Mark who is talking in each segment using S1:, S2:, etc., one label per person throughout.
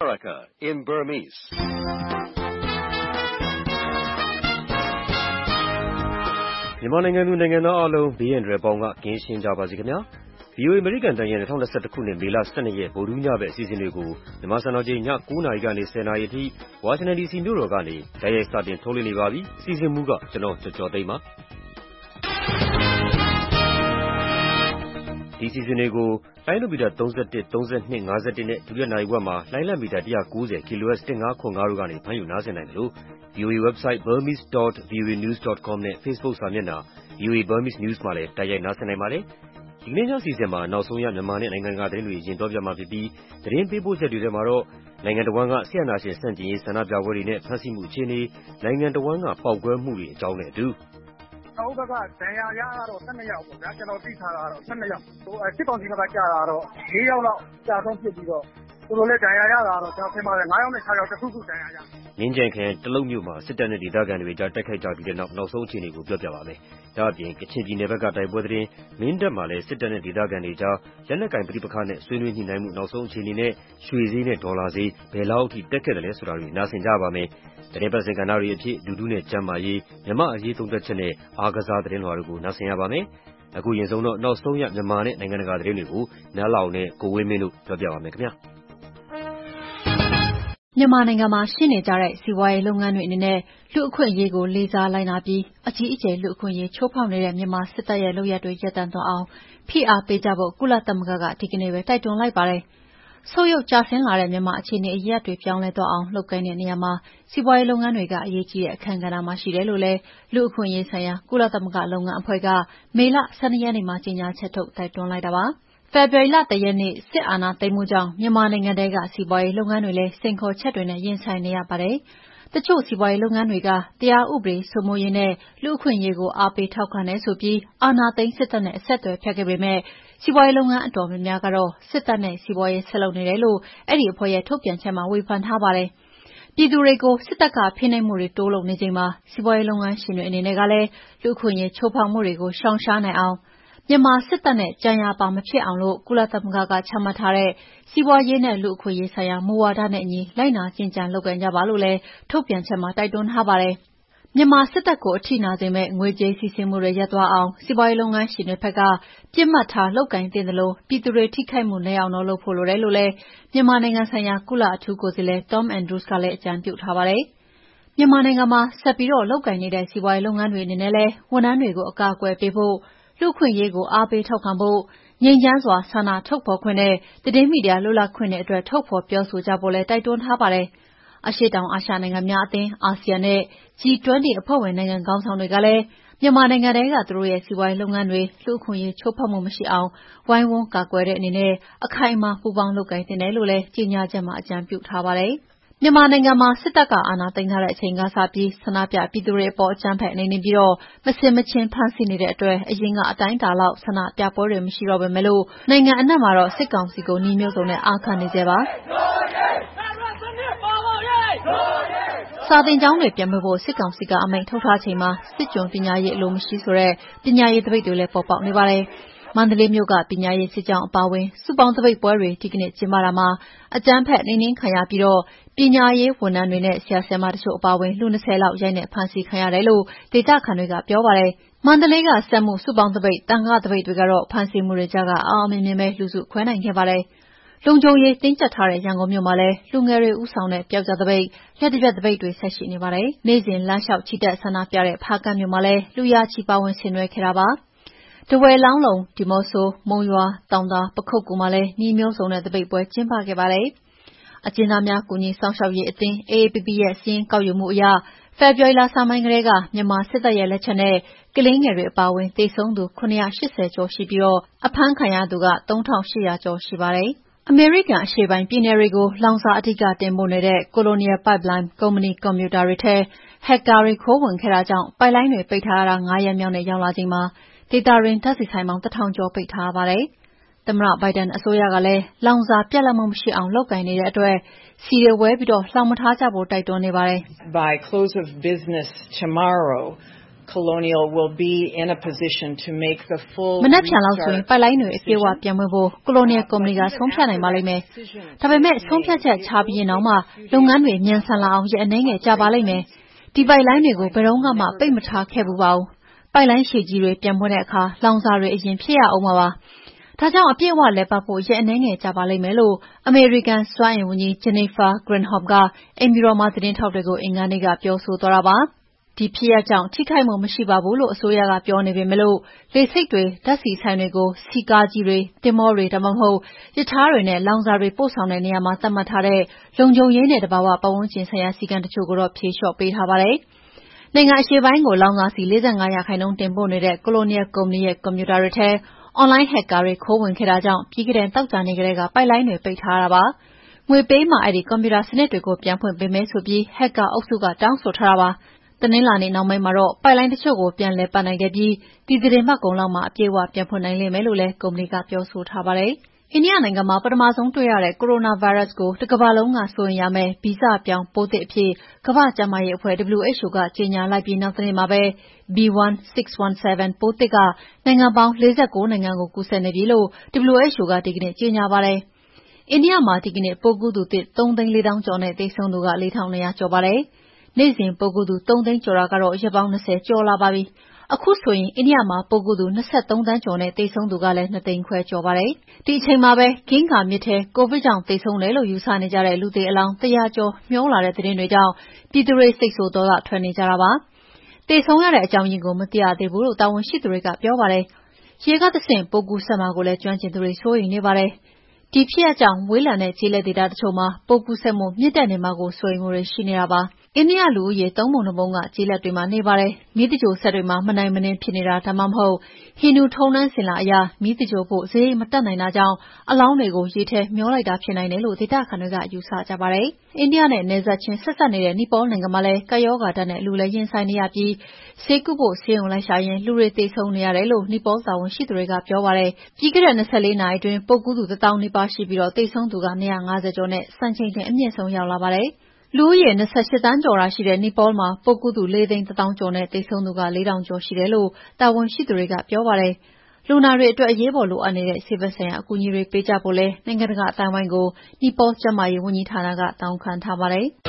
S1: America in Burmese.
S2: မြန်မာနိုင်ငံသူနိုင်ငံသားအားလုံးဘေးရန်တွေပေါင်းကကင်းရှင်းကြပါစေခင်ဗျာ VOA American တန်ရဲ့2021ခုနှစ်မေလ12ရက်ဗုဒ္ဓဟူးညဘက်အစီအစဉ်တွေကိုမြန်မာစံတော်ချိန်ည9:00နာရီကနေ10:00နာရီအထိ Washington DC မြို့တော်ကနေတိုက်ရိုက်စတင်ထုတ်လွှင့်နေပါပြီ။စီစဉ်မှုကကျွန်တော်ကျော်သိန်းပါဒီစီစဉ်တွေကိုလိုင်းနိုမီတာ31 32 51နဲ့ဒုတိယနာရီဝက်မှာလိုင်းလံမီတာ190 kHz 1505တို့ကနေဖမ်းယူနားဆင်နိုင်တယ်လို့ VOA website burmese.voanews.com နဲ့ Facebook စာမျက်နှာ VOA Burmese News မှာလည်းတိုက်ရိုက်နားဆင်နိုင်ပါတယ်။ဒီကနေ့ညစီစဉ်မှာနောက်ဆုံးရမြန်မာနဲ့နိုင်ငံတကာသတင်းတွေရင်ပြောပြမှာဖြစ်ပြီးသတင်းပေးပို့ချက်တွေထဲမှာတော့နိုင်ငံတော်ဝန်ကဆီယနာရှင်စန့်ကျင်ရေးဆန္ဒပြပွဲတွေနဲ့ဖမ်းဆီးမှုအခြေအနေနိုင်ငံတော်ဝန်ကပေါက်ကွဲမှုတွေအကြောင်းနဲ့အတူ
S3: ဟုတ်ကဲ့ဒဏ်ရာရတော့12ယောက်ပေါ့ဗျာကျွန်တော်သိထားတာတော့12ယောက်စစ်ကောင်စီဘက်ကကြာတာတော့4ယောက်လောက်ကြာဆုံးဖြစ်ပြီးတော့သူတို့လည်းဒဏ်ရာရတာတော့ကျွန်တော်ထင်ပါတယ်9ယောက်နဲ့6ယောက်တစ်ခုခုဒဏ်ရာရ
S2: ငင်းကြံခန်တလုံးမြို့မှာစစ်တပ်နဲ့ဒေသခံတွေကြားတိုက်ခိုက်ကြပြီးတဲ့နောက်ဆုံးအခြေအနေကိုပြောပြပါမယ်။ဒါ့အပြင်ကချင်ပြည်နယ်ဘက်ကတိုက်ပွဲသတင်းမင်းတပ်မှာလည်းစစ်တပ်နဲ့ဒေသခံတွေကြားလက်နက်ကင်ပဋိပက္ခနဲ့ဆွေးနွေးညှိနှိုင်းမှုနောက်ဆုံးအခြေအနေနဲ့ရွှေဈေးနဲ့ဒေါ်လာဈေးဘယ်လောက်အထိတက်ခဲ့တယ်လဲဆိုတာတွေနားဆင်ကြပါမယ်။သတင်းပတ်စင်ကဏ္ဍတွေအဖြစ်လူထုနဲ့ကျန်းမာရေးမြမအရေးသုံးသက်ချက်နဲ့အားကစားသတင်းလွှာတွေကိုနားဆင်ရပါမယ်။အခုရင်ဆုံးတော့နောက်ဆုံးရမြန်မာနဲ့နိုင်ငံတကာသတင်းတွေကိုနားလောင်နဲ့ကိုဝင်းမင်းတို့ပြောပြပါမယ်ခင်ဗျာ။
S4: မြန်မာနိုင်ငံမှာရှိနေကြတဲ့စီးပွားရေးလုပ်ငန်းတွေအနေနဲ့လူအခွင့်အရေးကိုလေးစားလိုက်နာပြီးအကြီးအကျယ်လူအခွင့်အရေးချိုးဖောက်နေတဲ့မြန်မာစစ်တပ်ရဲ့လုပ်ရပ်တွေရပ်တန့်သွားအောင်ဖိအားပေးကြဖို့ကုလသမဂ္ဂကဒီကနေ့ပဲတိုက်တွန်းလိုက်ပါတယ်။ဆုတ်ယုတ်ကျဆင်းလာတဲ့မြန်မာအခြေအနေအရပ်တွေပြောင်းလဲသွားအောင်လုပ်ကိုင်တဲ့နေရာမှာစီးပွားရေးလုပ်ငန်းတွေကအရေးကြီးတဲ့အခန်းကဏ္ဍမှာရှိတယ်လို့လည်းလူအခွင့်အရေးဆိုင်ရာကုလသမဂ္ဂလုပ်ငန်းအဖွဲ့ကမေလ12ရက်နေ့မှာကြေညာချက်ထုတ်တိုက်တွန်းလိုက်တာပါ။ဖေဖော်ဝါရီလ1ရက်နေ့စစ်အာဏာသိမ်းမှုကြောင့်မြန်မာနိုင်ငံထဲကစီးပွားရေးလုပ်ငန်းတွေလည်းစိန်ခေါ်ချက်တွေနဲ့ရင်ဆိုင်နေရပါတယ်။တချို့စီးပွားရေးလုပ်ငန်းတွေကတရားဥပဒေစိုးမိုးရေးနဲ့လူ့အခွင့်အရေးကိုအားပေးထောက်ခံတယ်ဆိုပြီးအာဏာသိမ်းစစ်တပ်နဲ့အဆက်အသွယ်ဖြတ်ခဲ့ပေမဲ့စီးပွားရေးလုပ်ငန်းအတော်များများကတော့စစ်တပ်နဲ့စီးပွားရေးဆက်လုပ်နေတယ်လို့အဲ့ဒီအဖွဲ့ရဲ့ထုတ်ပြန်ချက်မှာဝေဖန်ထားပါတယ်။ပြည်သူတွေကိုစစ်တပ်ကဖိနှိပ်မှုတွေတိုးလုပ်နေချိန်မှာစီးပွားရေးလုပ်ငန်းရှင်တွေအနေနဲ့ကလည်းလူ့အခွင့်အရေးချိုးဖောက်မှုတွေကိုရှောင်ရှားနိုင်အောင်မြန်မာစစ်တပ်နဲ့ကြံရပါမဖြစ်အောင်လို့ကုလသမဂ္ဂကချမှတ်ထားတဲ့စီးပွားရေးနဲ့လူ့အခွင့်အရေးဆိုင်ရာမူဝါဒနဲ့အညီလိုက်နာကျင့်ကြံလုပ်ကိုင်ကြပါလို့လည်းထုတ်ပြန်ချက်မှာတိုက်တွန်းထားပါတယ်။မြန်မာစစ်တပ်ကိုအထိနာစေမဲ့ငွေကြေးစီးဆင်းမှုတွေရပ်သွားအောင်စီးပွားရေးလုပ်ငန်းရှင်တွေဘက်ကပြစ်မှတ်ထားလုပ်ကိုင်သင့်တယ်လို့ပြည်သူတွေထိခိုက်မှုနည်းအောင်လုပ်ဖို့လိုတယ်လို့လည်းမြန်မာနိုင်ငံဆိုင်ရာကုလအထူးကိုယ်စားလှယ် Tom Andrews ကလည်းအကြံပြုထားပါတယ်။မြန်မာနိုင်ငံမှာဆက်ပြီးလုပ်ကိုင်နေတဲ့စီးပွားရေးလုပ်ငန်းတွေအနေနဲ့လည်းဝန်ထမ်းတွေကိုအကာအကွယ်ပေးဖို့လူ့အခွင့်အရေးကိုအားပေးထောက်ခံဖို့ငြိမ်းချမ်းစွာဆန္ဒထုတ်ဖော်ခွင့်နဲ့သတင်းမီဒီယာလွတ်လပ်ခွင့်တွေအတွက်ထုတ်ဖော်ပြောဆိုကြဖို့လည်းတိုက်တွန်းထားပါတယ်။အရှေ့တောင်အာရှနိုင်ငံများအသင်းအာဆီယံနဲ့ G20 အဖွဲ့ဝင်နိုင်ငံခေါင်းဆောင်တွေကလည်းမြန်မာနိုင်ငံထဲကသူတို့ရဲ့စီးပွားရေးလုပ်ငန်းတွေလူ့အခွင့်အရေးချိုးဖောက်မှုမရှိအောင်ဝိုင်းဝန်းကာကွယ်တဲ့အနေနဲ့အခိုင်အမာပူးပေါင်းလုပ်ကိုင်သင့်တယ်လို့လည်းကြေညာချက်မှာအကြံပြုထားပါတယ်။မြန်မာနိုင်ငံမှာစစ်တပ်ကအာဏာသိမ်းထားတဲ့အချိန်ကစပြီးဆန္ဒပြပြည်သူတွေအပေါ်အကြမ်းဖက်နှိမ်နင်းပြီးမဆင်မခြင်ဖမ်းဆီးနေတဲ့အတွက်အရင်ကအတိုင်းအတာလောက်ဆန္ဒပြပွဲတွေမရှိတော့ပေမဲ့လို့နိုင်ငံအနှံ့မှာတော့စစ်ကောင်စီကိုနှီးမျိုးစုံနဲ့အာခံနေကြပါစာသင်ကျောင်းတွေပြန်ဖွင့်ဖို့စစ်ကောင်စီကအမိန့်ထုတ်ထားချိန်မှာစစ်ကြုံပညာရေးအလိုမရှိဆိုတဲ့ပညာရေးသပိတ်တွေလည်းပေါ်ပေါက်နေပါတယ်။မန္တလေးမြို့ကပညာရေးစစ်ကြောင်းအပါအဝင်စုပေါင်းသပိတ်ပွဲတွေဒီကနေ့ကျင်းပတာမှာအကြမ်းဖက်နှိမ်နင်းခံရပြီးပညာရေးဝန်ထမ်းတွေနဲ့ဆရာဆရာမတို့အပါအဝင်လူ20လောက်ရိုက်နှက်ဖမ်းဆီးခံရတယ်လို့ဒေသခံတွေကပြောပါတယ်။မန္တလေးကစက်မှုစုပေါင်းသပိတ်တန်ခါသပိတ်တွေကတော့ဖမ်းဆီးမှုတွေကြားကအောင်မြင်မြင်ပဲလူစုခွဲနိုင်ခဲ့ပါတယ်။လုံခြုံရေးတင်းကျပ်ထားတဲ့ရန်ကုန်မြို့မှာလည်းလူငယ်တွေဥဆောင်တဲ့ပျောက်ကြားသပိတ်လက်တစ်ပြက်သပိတ်တွေဆက်ရှိနေပါတယ်။နေ့စဉ်လမ်းလျှောက်ချီတက်ဆန္ဒပြတဲ့ဖားကန့်မြို့မှာလည်းလူရာချီပါဝင်ဆင်နွှဲခဲ့တာပါ။တဝယ်လောင်းလုံဒီမော့ဆိုမုံရွာတောင်သာပခုက္ကူမှာလည်းနှီးမျိုးစုံတဲ့သပိတ်ပွဲကျင်းပခဲ့ပါတယ်။အကျဉ်းသားများကူညီဆောင်ရှောက်ရေးအသင်း AAPP ရဲ့စာရင်းကောက်ယူမှုအရဖေဖော်ဝါရီလဆန်းပိုင်းကတည်းကမြန်မာစစ်တပ်ရဲ့လက်ချက်နဲ့ကလေးငယ်တွေအပါအဝင်သေဆုံးသူ980ကျော်ရှိပြီးအဖမ်းခံရသူက3800ကျော်ရှိပါတယ်။အမေရိကန်အရှေ့ပိုင်းပြည်နယ်တွေကိုလောင်စာအဓိကတင်ပို့နေတဲ့ Colonial Pipeline ကုမ္ပဏီကွန်ပျူတာတွေထဲဟက်ကာတွေခိုးဝင်ခဲ့တာကြောင့်ပိုက်လိုင်းတွေပိတ်ထားရတာ9ရက်မြောက်နဲ့ရောက်လာချိန်မှာဒေတာရင်းဓာတ်ဆီဆိုင်ပေါင်း1000ကျော်ပိတ်ထားပါတယ်။သမ္မတဘိုင်ဒန်အစိုးရကလည်းလောင်စာပြတ်လတ်မှုမရှိအောင်လုပ်ကိုင်နေတဲ့အတွက်စီတွေဝဲပြီးလှောင်မထားကြဖို့တိုက်တွန်းနေပါတယ်။
S5: By close of business tomorrow,
S1: Colonial will be in a position to make the full
S4: မနက်ဖြန်လောက်ဆိုရင်ပိုက်လိုင်းတွေအပြည့်အဝပြန်ဖွင့်ဖို့ Colonial ကုမ္ပဏီကဆုံးဖြတ်နိုင်ပါလိမ့်မယ်။ဒါပေမဲ့ဆုံးဖြတ်ချက်ချပြီးရင်တော့မှလုပ်ငန်းတွေမြန်ဆန်လာအောင်ရက်အနည်းငယ်ကြာပါလိမ့်မယ်။ဒီပိုက်လိုင်းတွေကိုဘယ်တော့မှပိတ်မထားခဲ့ဘူးပါဘူး။ပိုက်လိုင်းရှည်ကြီးတွေပြန်ဖွင့်တဲ့အခါလောင်စာတွေအရင်ဖြည့်ရအောင်ပါ။ဒါကြောင့်အပြည့်အဝလည်ပတ်ဖို့ရက်အနည်းငယ်ကြာပါလိမ့်မယ်လို့အမေရိကန်စွမ်းအင်ဝန်ကြီး Jennifer Granholm ကအိမ်ဖြူတော်မှာသတင်းထောက်တွေကိုအင်္ဂါနေ့ကပြောဆိုသွားတာပါ။ဒီဖြစ်ရပ်ကြောင့်ထိခိုက်မှုမရှိပါဘူးလို့အစိုးရကပြောနေပေမဲ့လေဆိပ်တွေဓာတ်ဆီဆိုင်တွေကိုစီးကားကြီးတွေသင်္ဘောတွေဒါမှမဟုတ်ရထားတွေနဲ့လောင်စာတွေပို့ဆောင်တဲ့နေရာမှာသတ်မှတ်ထားတဲ့လုံခြုံရေးနဲ့သဘာဝပတ်ဝန်းကျင်ဆိုင်ရာစည်းကမ်းတချို့ကိုတော့ဖြေလျှော့ပေးထားပါတယ်။နိုင်ငံအရှေ့ပိုင်းကိုလောင်စာဆီ45%တင်ပို့နေတဲ့ Colonial ကုမ္ပဏီရဲ့ကွန်ပျူတာတွေထဲအွန်လိုင်းဟက်ကာတွေခိုးဝင်ခဲ့တာကြောင့်ပြီးခဲ့တဲ့သောကြာနေ့ကတည်းကပိုက်လိုင်းတွေပိတ်ထားတာပါ။ငွေပေးမှအဲဒီကွန်ပျူတာစနစ်တွေကိုပြန်ဖွင့်ပေးမယ်ဆိုပြီးဟက်ကာအုပ်စုကတောင်းဆိုထားတာပါ။တနင်္လာနေ့နှောင်းပိုင်းမှာတော့ပိုက်လိုင်းတချို့ကိုပြန်လည်ပတ်နိုင်ခဲ့ပြီးဒီသီတင်းပတ်ကုန်လောက်မှာအပြည့်အဝပြန်ဖွင့်နိုင်လိမ့်မယ်လို့လည်းကုမ္ပဏီကပြောဆိုထားပါတယ်။အိန္ဒိယနိုင်ငံမှာပထမဆုံးတွေ့ရတဲ့ကိုရိုနာဗိုင်းရပ်စ်ကိုတကမ္ဘာလုံးကစိုးရိမ်ရမယ့်ဗီဇပြောင်းပိုးသစ်အဖြစ်ကမ္ဘာ့ကျန်းမာရေးအဖွဲ့ WHO ကကြေညာလိုက်ပြီးနောက်တနေ့မှာပဲ B.1.617 ပိုးသစ်ကနိုင်ငံပေါင်း49နိုင်ငံကိုကူးစက်နေပြီလို့ WHO ကဒီကနေ့ကြေညာပါတယ်။အိန္ဒိယမှာဒီကနေ့ပိုးကူးသူသစ် 3,400,000 ကျော်နဲ့သေဆုံးသူက 4,200 ကျော်ပါတယ်။နေ့စဉ်ပိုးကူးသူ 3 သိန်းကျော်တာကတော့ရက်ပေါင်း20ကျော်လာပါပြီ။အခုဆိုရင်အိန္ဒိယမှာပိုးကူးသူ23သန်းကျော်နဲ့သေဆုံးသူကလည်း2သိန်းခွဲကျော်ပါတယ်။ဒီအချိန်မှာပဲဂင်္ဂါမြစ်ထဲကိုဗစ်ကြောင့်သေဆုံးတယ်လို့ယူဆနေကြတဲ့လူသေအလောင်း100ကျော်မျောလာတဲ့သတင်းတွေကြောင့်ပြည်သူတွေစိတ်ဆိုးဒေါသထွက်နေကြတာပါ။သေဆုံးရတဲ့အကြောင်းရင်းကိုမသိရသေးဘူးလို့တာဝန်ရှိသူတွေကပြောပါတယ်။ရေကတဆင့်ပိုးကူးစက်မှာကိုလည်းကျွမ်းကျင်သူတွေစိုးရိမ်နေပါတယ်။ဒီဖြစ်ရပ်ကြောင့်ဝေးလံတဲ့ကျေးလက်ဒေသတချို့မှာပိုးကူးစက်မှုမြင့်တက်နေမှာကိုစိုးရိမ်မှုတွေရှိနေတာပါ။အိန္ဒိယလူဦးရေ3 ပုံ 2 ပုံကကျေးလက်တွေမှာနေပါတယ်။မီးသဂြိုလ်စက်တွေမှာမနိုင်မနင်းဖြစ်နေတာဒါမှမဟုတ်ဟိန္ဒူထုံးတမ်းစဉ်လာအရမီးသဂြိုလ်ဖို့စရိတ်မတတ်နိုင်တာကြောင့်အလောင်းတွေကိုရေထဲမျောလိုက်တာဖြစ်နိုင်တယ်လို့ဒေသခံတွေကယူဆကြပါတယ်။အိန္ဒိယနဲ့နယ်စပ်ချင်းဆက်စပ်နေတဲ့နီပေါနိုင်ငံမှာလည်းကပ်ရောဂါဓာတ်နဲ့လူလည်းရင်ဆိုင်နေရပြီးဆေးကုဖို့ဆေးရုံလိုက်ရှာရင်းလူတွေသေဆုံးနေရတယ်လို့နီပေါတာဝန်ရှိသူတွေကပြောပါတယ်။ပြီးခဲ့တဲ့24နာရီအတွင်းပိုးကူးသူ1000 နီးပါးရှိပြီးသေဆုံးသူက250ကျော်နဲ့စံချိန်တင်အမြင့်ဆုံးရောက်လာပါတယ်။လူဦးရေ28သန်းကျော်ရှိတဲ့နီပေါမှာပိုးကူးသူ4,100,000ကျော်နဲ့သေဆုံးသူက4,000ကျော်ရှိတယ်လို့တာဝန်ရှိသူတွေကပြောပါတယ်။လူနာတွေအတွက်အရေးပေါ်လိုအပ်နေတဲ့ဆေးဘက်ဆိုင်ရာအကူအညီတွေပေးကြဖို့လည်းနိုင်ငံတကာအသိုင်းအဝိုင်းကိုနီပေါကျန်းမာရေးဝန်ကြီးဌာနကတောင်းခံထားပါတယ်။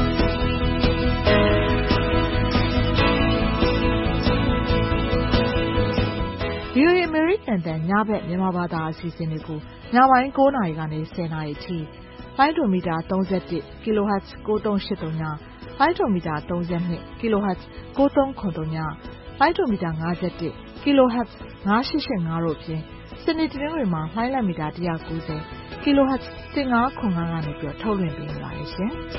S5: VOA အမေရိကန်တန်ညဘက်မြန်မာဘာသာအစီအစဉ်တွေကိုညပိုင်း9နာရီကနေ10နာရီအထိ5 မီတာ31 kHz 9383ည5 မီတာ32 kHz 9393ည5 မီတာ51 kHz 9885တို့ဖြင့်စနေတနင်္ဂနွေမှာလှိုင်းလမီတာ190 kHz 1505ကနေထုတ်လွှင့်ပေးနေပါတယ်ရှင်။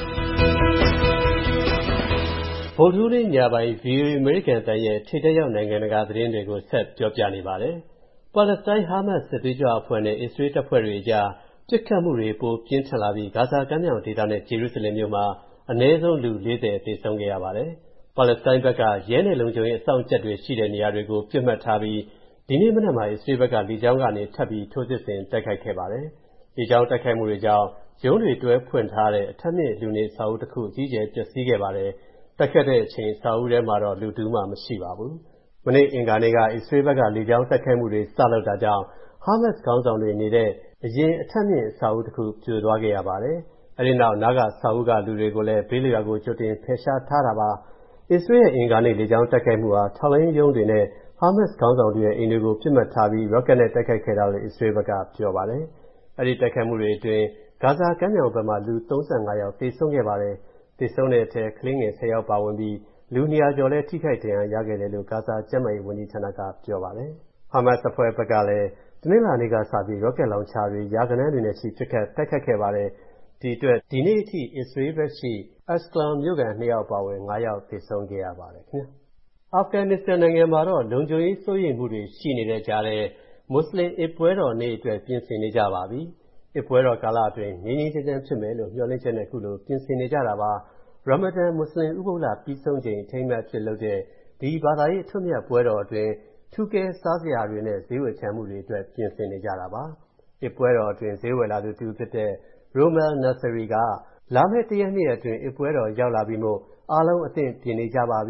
S6: ဗုဒ္ဓဟူးနေ့ညပိုင်း VOA အမေရိကန်တန်ရဲ့ထိပ်တန်းရောက်နိုင်ငံတကာသတင်းတွေကိုဆက်ပြောပြနေပါတယ်။ပါလက်စတိုင်းဟာမတ်စစ်သွေးကြွအဖွဲ့နဲ့အစ္စရေးတပ်ဖွဲ့တွေအကြားပစ်ခတ်မှုတွေပိုပြင်းထန်လာပြီးဂါဇာကမ်းမြောင်ဒေသနဲ့ဂျေရုဆလင်မြို့မှာအနည်းဆုံးလူ40သေဆုံးခဲ့ရပါတယ်။ပါလက်စတိုင်းဘက်ကရဲနယ်လုံခြုံရေးအစောင့်အကြပ်တွေရှိတဲ့နေရာတွေကိုပြစ်မှတ်ထားပြီးဒီနေ့မနက်မှာအစ္စရေးဘက်ကလေကြောင်းကနေထပ်ပြီးထိုးစစ်ဆင်တိုက်ခိုက်ခဲ့ပါတယ်။လေကြောင်းတိုက်ခိုက်မှုတွေကြောင့်ရုံးတွေတွဲဖွင့်ထားတဲ့အထက်မြင့်လူနေစာအုပ်တစ်ခုအကြီးအကျယ်ပျက်စီးခဲ့ပါတယ်။တိုက်ခတ်တဲ့အချိန်စာအုပ်ထဲမှာတော့လူတူးမှမရှိပါဘူး။မနေ့အင်္ဂါနေ့ကအစ္စရေးဘက်ကလေကြောင်းတိုက်ခိုက်မှုတွေစလုပ်တာကြောင့်ဟာမတ်ခေါင်းဆောင်တွေနေတဲ့အရင်အထက်မြင့်စာအုပ်တစ်ခုပြိုသွားခဲ့ရပါတယ်။အဲဒီနောက်နားကစာအုပ်ကလူတွေကိုလည်းဘေးလွရာကိုကြိုတင်ဖယ်ရှားထားတာပါ။အစ္စရေးရဲ့အင်္ဂါနေ့လေကြောင်းတိုက်ခိုက်မှုဟာထောက်လှမ်းရေးရုံးတွေနဲ့ဟာမတ်ခေါင်းဆောင်တွေရဲ့အိမ်တွေကိုပြစ်မှတ်ထားပြီးရော့ကက်နဲ့တိုက်ခိုက်ခဲ့တာလို့အစ္စရေးဘက်ကပြောပါတယ်။အဲဒီတိုက်ခိုက်မှုတွေအတွင်းဂါဇာကမ်းမြောင်ဘက်မှာလူ35ယောက်သေဆုံးခဲ့ပါတယ်။သေဆုံးတဲ့အထက်ကလေးငယ်10ယောက်ပါဝင်ပြီးလူ200ကျော်လည်းထိခိုက်ဒဏ်ရာရခဲ့တယ်လို့ဂါဇာကျန်းမာရေးဝန်ကြီးဌာနကပြောပါတယ်။ဟာမတ်အဖွဲ့ဘက်ကလည်းတနင်္လာနေ့ကစပြီးရော့ကက်လောင်ချာတွေရာဂဏန်းတွေနဲ့ရှိပစ်ခတ်တိုက်ခိုက်ခဲ့ပါတယ်။ဒီအတွက်ဒီနေ့အထိအစ္စရေးဘက်ရှိAshkelon မြို့ခံ2ယောက်ပါဝင်5ယောက်သေဆုံးခဲ့ရပါတယ်ခင်ဗျာ။အာဖဂန်နစ္စတန်နိုင်ငံမှာတော့လုံခြုံရေးစိုးရိမ်မှုတွေရှိနေတဲ့ကြားထဲမွတ်စလင်အစ်ပွဲတော်နေ့အတွက်ပြင်ဆင်နေကြပါပြီ။အစ်ပွဲတော်ကာလအတွင်းငြိမ်းငြိမ်းချမ်းချမ်းဖြစ်မယ်လို့မျှော်လင့်ချက်နဲ့ခုလိုပြင်ဆင်နေကြတာပါ။ရမဒန်မွတ်စလင်ဥပုသ်လပြီးဆုံးချိန်အထိမ်းအမှတ်အဖြစ်လုပ်တဲ့ဒီဘာသာရေးအထွတ်အမြတ်ပွဲတော်အတွင်းထူးကဲစားစရာတွေနဲ့ဈေးဝယ်ခြံမှုတွေအတွက်ပြင်ဆင်နေကြတာပါ။အစ်ပွဲတော်အတွင်းဈေးဝယ်လာသူတူဖြစ်တဲ့ Romel Nasseri ကလာမယ့်1 ရက် 2 ရက်အတွင်းအစ်ပွဲတော်ရောက်လာပြီးမို့အားလုံးအသင့်ပြင်နေကြပါပြီ။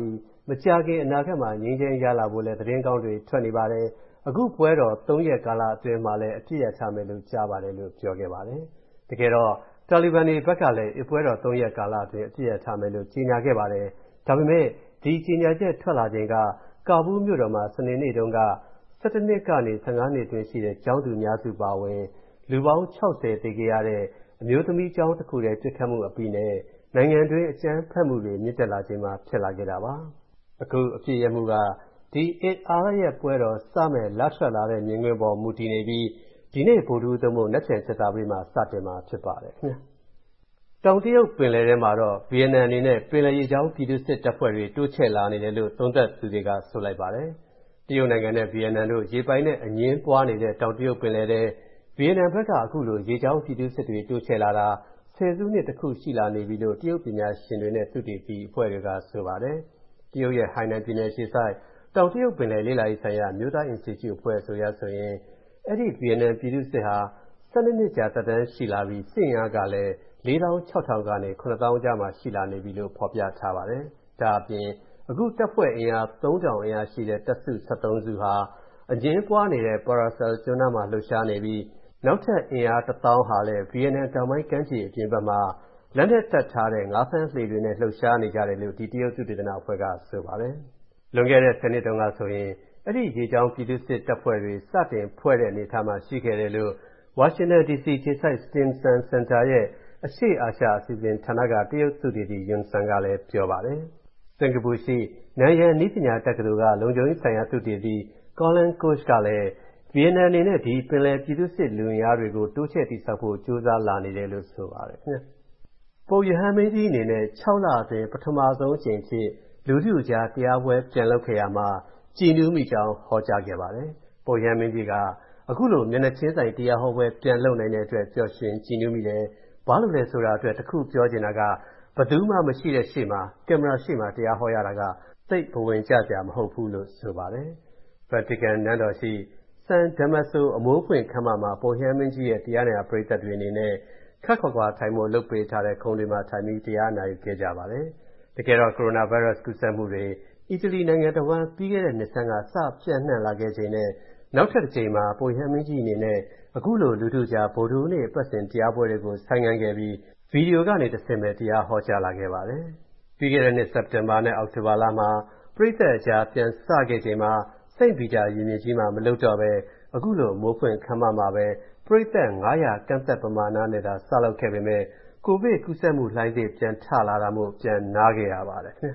S6: မကြာခင်အနာဂတ်မှာငြိမ်းချမ်းရလာဖို့လည်းသတင်းကောင်းတွေထွက်နေပါတယ်အခုပွဲတော်3ရက်ကာလအတွင်းမှာလည်းအပြည့်ရချမယ်လို့ကြားပါတယ်လို့ပြောခဲ့ပါတယ်တကယ်တော့တာလီဘန်တွေဘက်ကလည်းပွဲတော်3ရက်ကာလအတွင်းအပြည့်ရချမယ်လို့ကြေညာခဲ့ပါတယ်ဒါပေမဲ့ဒီကြေညာချက်ထွက်လာချိန်ကကာဘူးမြို့တော်မှာစနေနေ့တုန်းက17နှစ်ကနေ15နှစ်အတွင်းရှိတဲ့ကျောင်းသူများစုပါဝင်လူပေါင်း60သေခဲ့ရတဲ့အမျိုးသမီးကျောင်းတစ်ခုရဲ့ပြစ်ခတ်မှုအပြီးနဲ့နိုင်ငံတွင်းအကြမ်းဖက်မှုတွေမြင့်တက်လာခြင်းမှာဖြစ်လာခဲ့တာပါအခုအပြည့်ရမှုကဒီအားရဲ့ပွဲတော်စမဲ့လက်ထွက်လာတဲ့မြင်ကွင်းပေါ်မူတည်နေပြီးဒီနေ့ဗုဒ္ဓဟူးသုံးဖို့နက်ဖြန်ချက်တာပရိမှာစတင်မှာဖြစ်ပါတယ်ခင်ဗျာတောင်တရုတ်ပင်လယ်ထဲမှာတော့ဗီယက်နမ်အနေနဲ့ပင်လယ်ရေကြောင်းပြည်သူ့စစ်တပ်ဖွဲ့တွေတိုးချဲ့လာနေတယ်လို့သုံးသပ်သူတွေကဆိုလိုက်ပါတယ်တရုတ်နိုင်ငံနဲ့ဗီယက်နမ်တို့ရေပိုင်နဲ့အငင်းပွားနေတဲ့တောင်တရုတ်ပင်လယ်ထဲဗီယက်နမ်ဘက်ကအခုလိုရေကြောင်းပြည်သူ့စစ်တွေတိုးချဲ့လာတာဆယ်စုနှစ်တစ်ခုရှိလာနေပြီလို့တရုတ်ပညာရှင်တွေနဲ့သုတေသီအဖွဲ့တွေကဆိုပါတယ်တရုတ်ရဲ့ဟိုင်နန်ပြည်နယ်ရှိဆိုင်တောင်တရုတ်ပင်လယ်လေ့လာရေးဆိုင်ရာမြို့သားအင်စတီကျုအဖွဲ့ဆိုရင်အဲ့ဒီဗီယက်နမ်ပြည်သူ့စစ်ဟာ12နှစ်ကြာသက်တမ်းရှိလာပြီးစစ်အားကလည်း4600ကနေ 9000ကြားမှာရှိလာနေပြီလို့ဖော်ပြထားပါတယ်ဒါအပြင်အခုတပ်ဖွဲ့အင်အား3000အင်အားရှိတဲ့တပ်စု73စုဟာအငင်းပွားနေတဲ့ Paracel ကျွန်းမှာလှုပ်ရှားနေပြီးနောက်ထပ်အင်အား1000ဟာလည်းဗီယက်နမ်တောင်ပိုင်းကမ်းခြေအပြင်ဘက်မှာလက်နက်တပ်ထားတဲ့ငါးဖမ်းလှေတွေနဲ့လှုပ်ရှားနေကြတယ်လို့ဒီတရုတ်သုတေသနအဖွဲ့ကဆိုပါတယ်လွန်ခဲ့တဲ့10နှစ်တုန်းကဆိုရင်အဲ့ဒီရေကြောင်းပြည်သူ့စစ်တပ်ဖွဲ့တွေစတင်ဖွဲ့တဲ့အနေအထားမှာရှိခဲ့တယ်လို့ဝါရှင်တန် DC ခြေဆိုင် Stimson Center ရဲ့အရှေ့အာရှအစီအစဉ်ဌာနကတရုတ်သုတေသီ Yun Sun ကလည်းပြောပါတယ်စင်ကာပူရှိနန်ယန်နည်းပညာတက္ကသိုလ်ကလုံခြုံရေးဆိုင်ရာသုတေသီ Colin Koch ကလည်းဗီယက်နမ်အနေနဲ့ဒီပင်လယ်ပြည်သူ့စစ်လူအင်အားတွေကိုတိုးချဲ့တည်ဆောက်ဖို့ကြိုးစားလာနေတယ်လို့ဆိုပါတယ်ခင်ဗျပုပ်ရဟန်းမင်းကြီးအနေနဲ့6လအတွင်းပထမဆုံးအကြိမ်ဖြစ်လူထုကြားတရားပွဲပြန်လုပ်ခဲ့ရမှာကြည်နူးမိကြောင်းဟောကြားခဲ့ပါတယ်ပုပ်ရဟန်းမင်းကြီးကအခုလိုမျက်နှာချင်းဆိုင်တရားဟောပွဲပြန်လုပ်နိုင်တဲ့အတွက်ပျော်ရွှင်ကြည်နူးမိတယ်ဘာလို့လဲဆိုတာအတွက်တခုပြောချင်တာကဘယ်သူမှမရှိတဲ့ရှေ့မှာကင်မရာရှေ့မှာတရားဟောရတာကသိပ်ဘဝင်ကျစရာမဟုတ်ဘူးလို့ဆိုပါတယ်ဗာတီကန်နန်းတော်ရှိSan Damaso အမိုးဖွင့်ခန်းမမှာပုပ်ရဟန်းမင်းကြီးရဲ့တရားနာပရိသတ်တွေအနေနဲ့ခက်ခွာထိုင်ဖို့လုပ်ပေးထားတဲ့ခုံတွေမှာထိုင်ပြီးတရားနာယူခဲ့ကြပါတယ်တကယ်တော့ကိုရိုနာဗိုင်းရပ်စ်ကူးစက်မှုတွေအီတလီနိုင်ငံတစ်ဝန်းပြီးခဲ့တဲ့နှစ်ဆန်းကစပြန့်နှံ့လာခဲ့ချိန်နဲ့နောက်ထပ်တစ်ချိန်မှာပုပ်ရဟန်းမင်းကြီးအနေနဲ့အခုလိုလူထုကြားဗုဒ္ဓဟူးနေ့အပတ်စဉ်တရားပွဲတွေကိုဆိုင်းငံ့ခဲ့ပြီးဗီဒီယိုကနေတစ်ဆင့်ပဲတရားဟောကြားလာခဲ့ပါတယ်ပြီးခဲ့တဲ့နှစ်စက်တင်ဘာနဲ့အောက်တိုဘာလမှာပရိသတ်အကြားပြန်စခဲ့ချိန်မှာစိန့်ပီတာရင်ပြင်ကြီးမှာမလုပ်တော့ပဲအခုလိုမိုးဖွင့်ခမ်းမမှာပဲပရိသတ်900ကန့်သက်ပမာဏနဲ့သာစလုပ်ခဲ့ပေမဲ့ကိုဗစ်ကူးစက်မှုလှိုင်းသစ်ပြန်ထလာတာမို့ပြန်နားခဲ့ရပါတယ်ခင်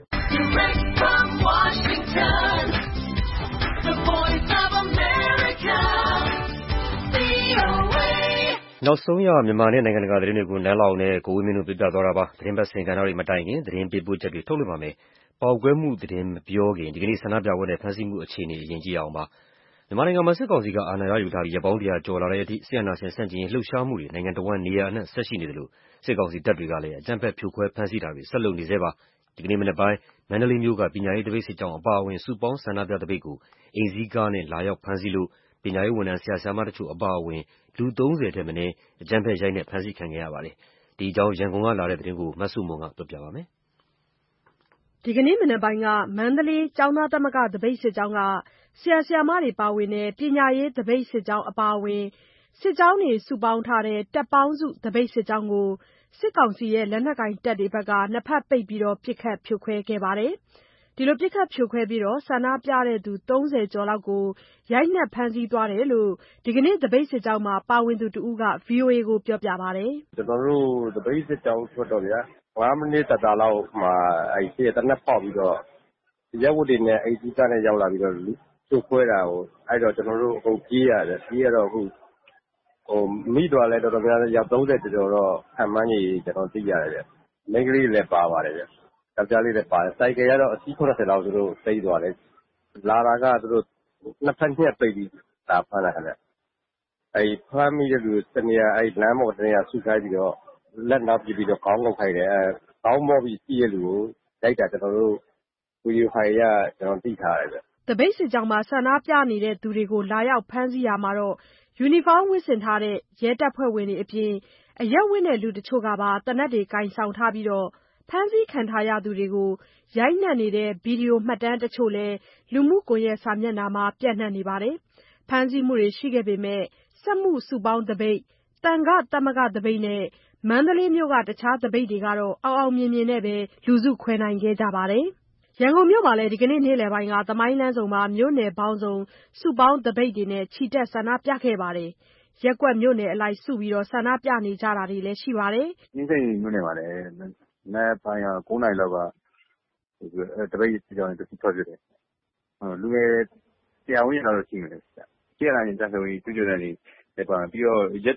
S2: ဗျနောက်ဆုံးရမြန်မာနဲ့နိုင်ငံတကာသတင်းတွေကိုနန်းလောက်နဲ့ကိုဝင်းမင်းတို့ပြပြသွားတာပါသတင်းပတ်စင်ကဏ္ဍတွေမတိုင်ခင်သတင်းပေးပို့ချက်တွေထုတ်လွှင့်ပါမယ်ပေါက်ကွဲမှုသတင်းမပြောခင်ဒီကနေ့ဆန္ဒပြပွဲနဲ့ဖမ်းဆီးမှုအခြေအနေအရင်ကြည့်အောင်ပါမြန်မာနိုင်ငံမှာစစ်ကောင်စီကအာဏာရယူထားပြီးရပေါင်း100ကျော်လာတဲ့အထိဆီယနာရှင်ဆန့်ကျင်ရေးလှုပ်ရှားမှုတွေနိုင်ငံတော်ဝန်နေရာအနှံ့ဆက်ရှိနေတယ်လို့စစ်ကောင်စီတပ်တွေကလည်းအကြမ်းဖက်ဖြိုခွဲဖမ်းဆီးတာတွေဆက်လုပ်နေသေးပါဒီကနေ့မနက်ပိုင်းမန္တလေးမြို့ကပညာရေးတပိတ်စစ်ကြောင်းအပါအဝင်စုပေါင်းဆန္ဒပြတပိတ်ကိုအိမ်စည်းကားနဲ့လာရောက်ဖမ်းဆီးလို့ပညာရေးဝန်ထမ်းဆရာဆရာမတို့အပါအဝင်လူ30ထက်မနည်းအကြမ်းဖက်ရိုက်နှက်ဖမ်းဆီးခံခဲ့ရပါတယ်ဒီအကြောင်းရန်ကုန်ကလာတဲ့သတင်းကိုမဆုမွန်ကပြောပြပါမယ်
S7: ဒီကနေ့မနက်ပိုင်းကမန္တလေးကျောင်းသားသမဂ္ဂတပိတ်စစ်ကြောင်းကဆရာဆရာမတွေပါဝင်တဲ့ပညာရေးတပိတ်စစ်ကြောင်းအပါအဝင်စစ်ကြောင်းတွေစုပေါင်းထားတဲ့တပ်ပေါင်းစုတပိတ်စစ်ကြောင်းကိုစစ်ကောင်စီရဲ့လက်နက်ကင်တပ်တွေဘက်ကနှစ်ဖက်ပိတ်ပြီးပစ်ခတ်ဖြိုခွဲခဲ့ပါတယ်ဒီလိုပစ်ခတ်ဖြိုခွဲပြီးဆန္ဒပြတဲ့သူ30ကျော်လောက်ကိုရိုက်နှက်ဖမ်းဆီးသွားတယ်လို့ဒီကနေ့တပိတ်စစ်ကြောင်းမှာပါဝင်သူတဦးက VOA ကိုပြောပြပါတယ်
S8: ကျွန်တော်တို့တပိတ်စစ်ကြောင်းထွက်တော့ဗျာ5မိနစ်တာလောက်မှာရှေ့တနက်ပေါက်ပြီးတော့ရက်ဝတ်တွေနဲ့အိမ်ကြီးကနေရောက်လာပြီးတော့သူ့ခွဲတာကိုအဲ့တော့ကျွန်တော်တို့အကုန်ပြေးရတယ်ပြေးရတော့မိသွားလဲတော်တော်များများရောက်30ကျော်တော့ခံမှန်းကြီးကျွန်တော်သိရတယ်ဗျမိန်းကလေးလည်းပါပါတယ်ဗျယောက်ျားလေးလည်းပါတယ်စိုက်ကယ်ကတော့အစီး80လောက်သူတို့သိမ်းသွားတယ်လာတာကသူတို့နှစ်ဖက်ညှက်ပိတ်ပြီးတာဖမ်းလာတယ်အဲ့ဖမ်းမိတဲ့လူတနေရာအဲ့လမ်းပေါ်တနေရာဆုခိုင်းပြီးတော့လက်နောက်ပြပြီးတော့ခေါင်းငုံခိုင်းတယ်ခေါင်းမော့ပြီးစီးရလူကိုတိုက်တာကျွန်တော်တို့ဗီဒီယိုဖိုင်ရကျွန်တော်သိထားတယ်ဗျ
S7: တပိတ်စစ်ကြောင်းမှာဆန္ဒပြနေတဲ့သူတွေကိုလာရောက်ဖမ်းဆီးရမှာတော့ယူနီဖောင်းဝတ်ဆင်ထားတဲ့ရဲတပ်ဖွဲ့ဝင်တွေအပြင်အရပ်ဝတ်နဲ့လူတချို့ကပါသေနတ်တွေကင်ဆောင်ထားပြီးဖမ်းဆီးခံထားရသူတွေကိုရိုက်နှက်နေတဲ့ဗီဒီယိုမှတ်တမ်းတချို့လည်းလူမှုကွန်ရက်စာမျက်နှာမှာပြန့်နှံ့နေပါတယ်။ဖမ်းဆီးမှုတွေရှိခဲ့ပေမဲ့စက်မှုစုပေါင်းသပိတ်၊သံဃသမဂ္ဂသပိတ်နဲ့မန္တလေးမြို့ကတခြားသပိတ်တွေကတော့အောင်အောင်မြင်မြင်နဲ့ပဲလူစုခွဲနိုင်ခဲ့ကြပါတယ်။ရန်ကုန်မြို့မှာလည်းဒီကနေ့နေ့လယ်ပိုင်းကသမိုင်းလမ်းဆုံမှာမြို့နယ်ပေါင်းစုံစုပေါင်းသပိတ်တွေနဲ့ချီတက်ဆန္ဒပြခဲ့ပါတယ်။ရပ်ကွက်မြို့နယ်အလိုက်စုပြီးဆန္ဒပြနေကြတာတွေလည်းရှိပါတယ်။
S9: ။အင်းစိန်မြို့နယ်မှာလည်းမနက်ပိုင်းက9 နာရီလောက်ကသပိတ်စစ်ကြောင်းတွေထွက်ဖြစ်တယ်။လူငယ်100 ဝန်းကျင်လောက်ရှိမယ်။စစ်အာဏာရှင်ကျဆုံးရေးကြွေးကြော်သံတွေလည်းပါမယ်။ပြီးတော့ရက်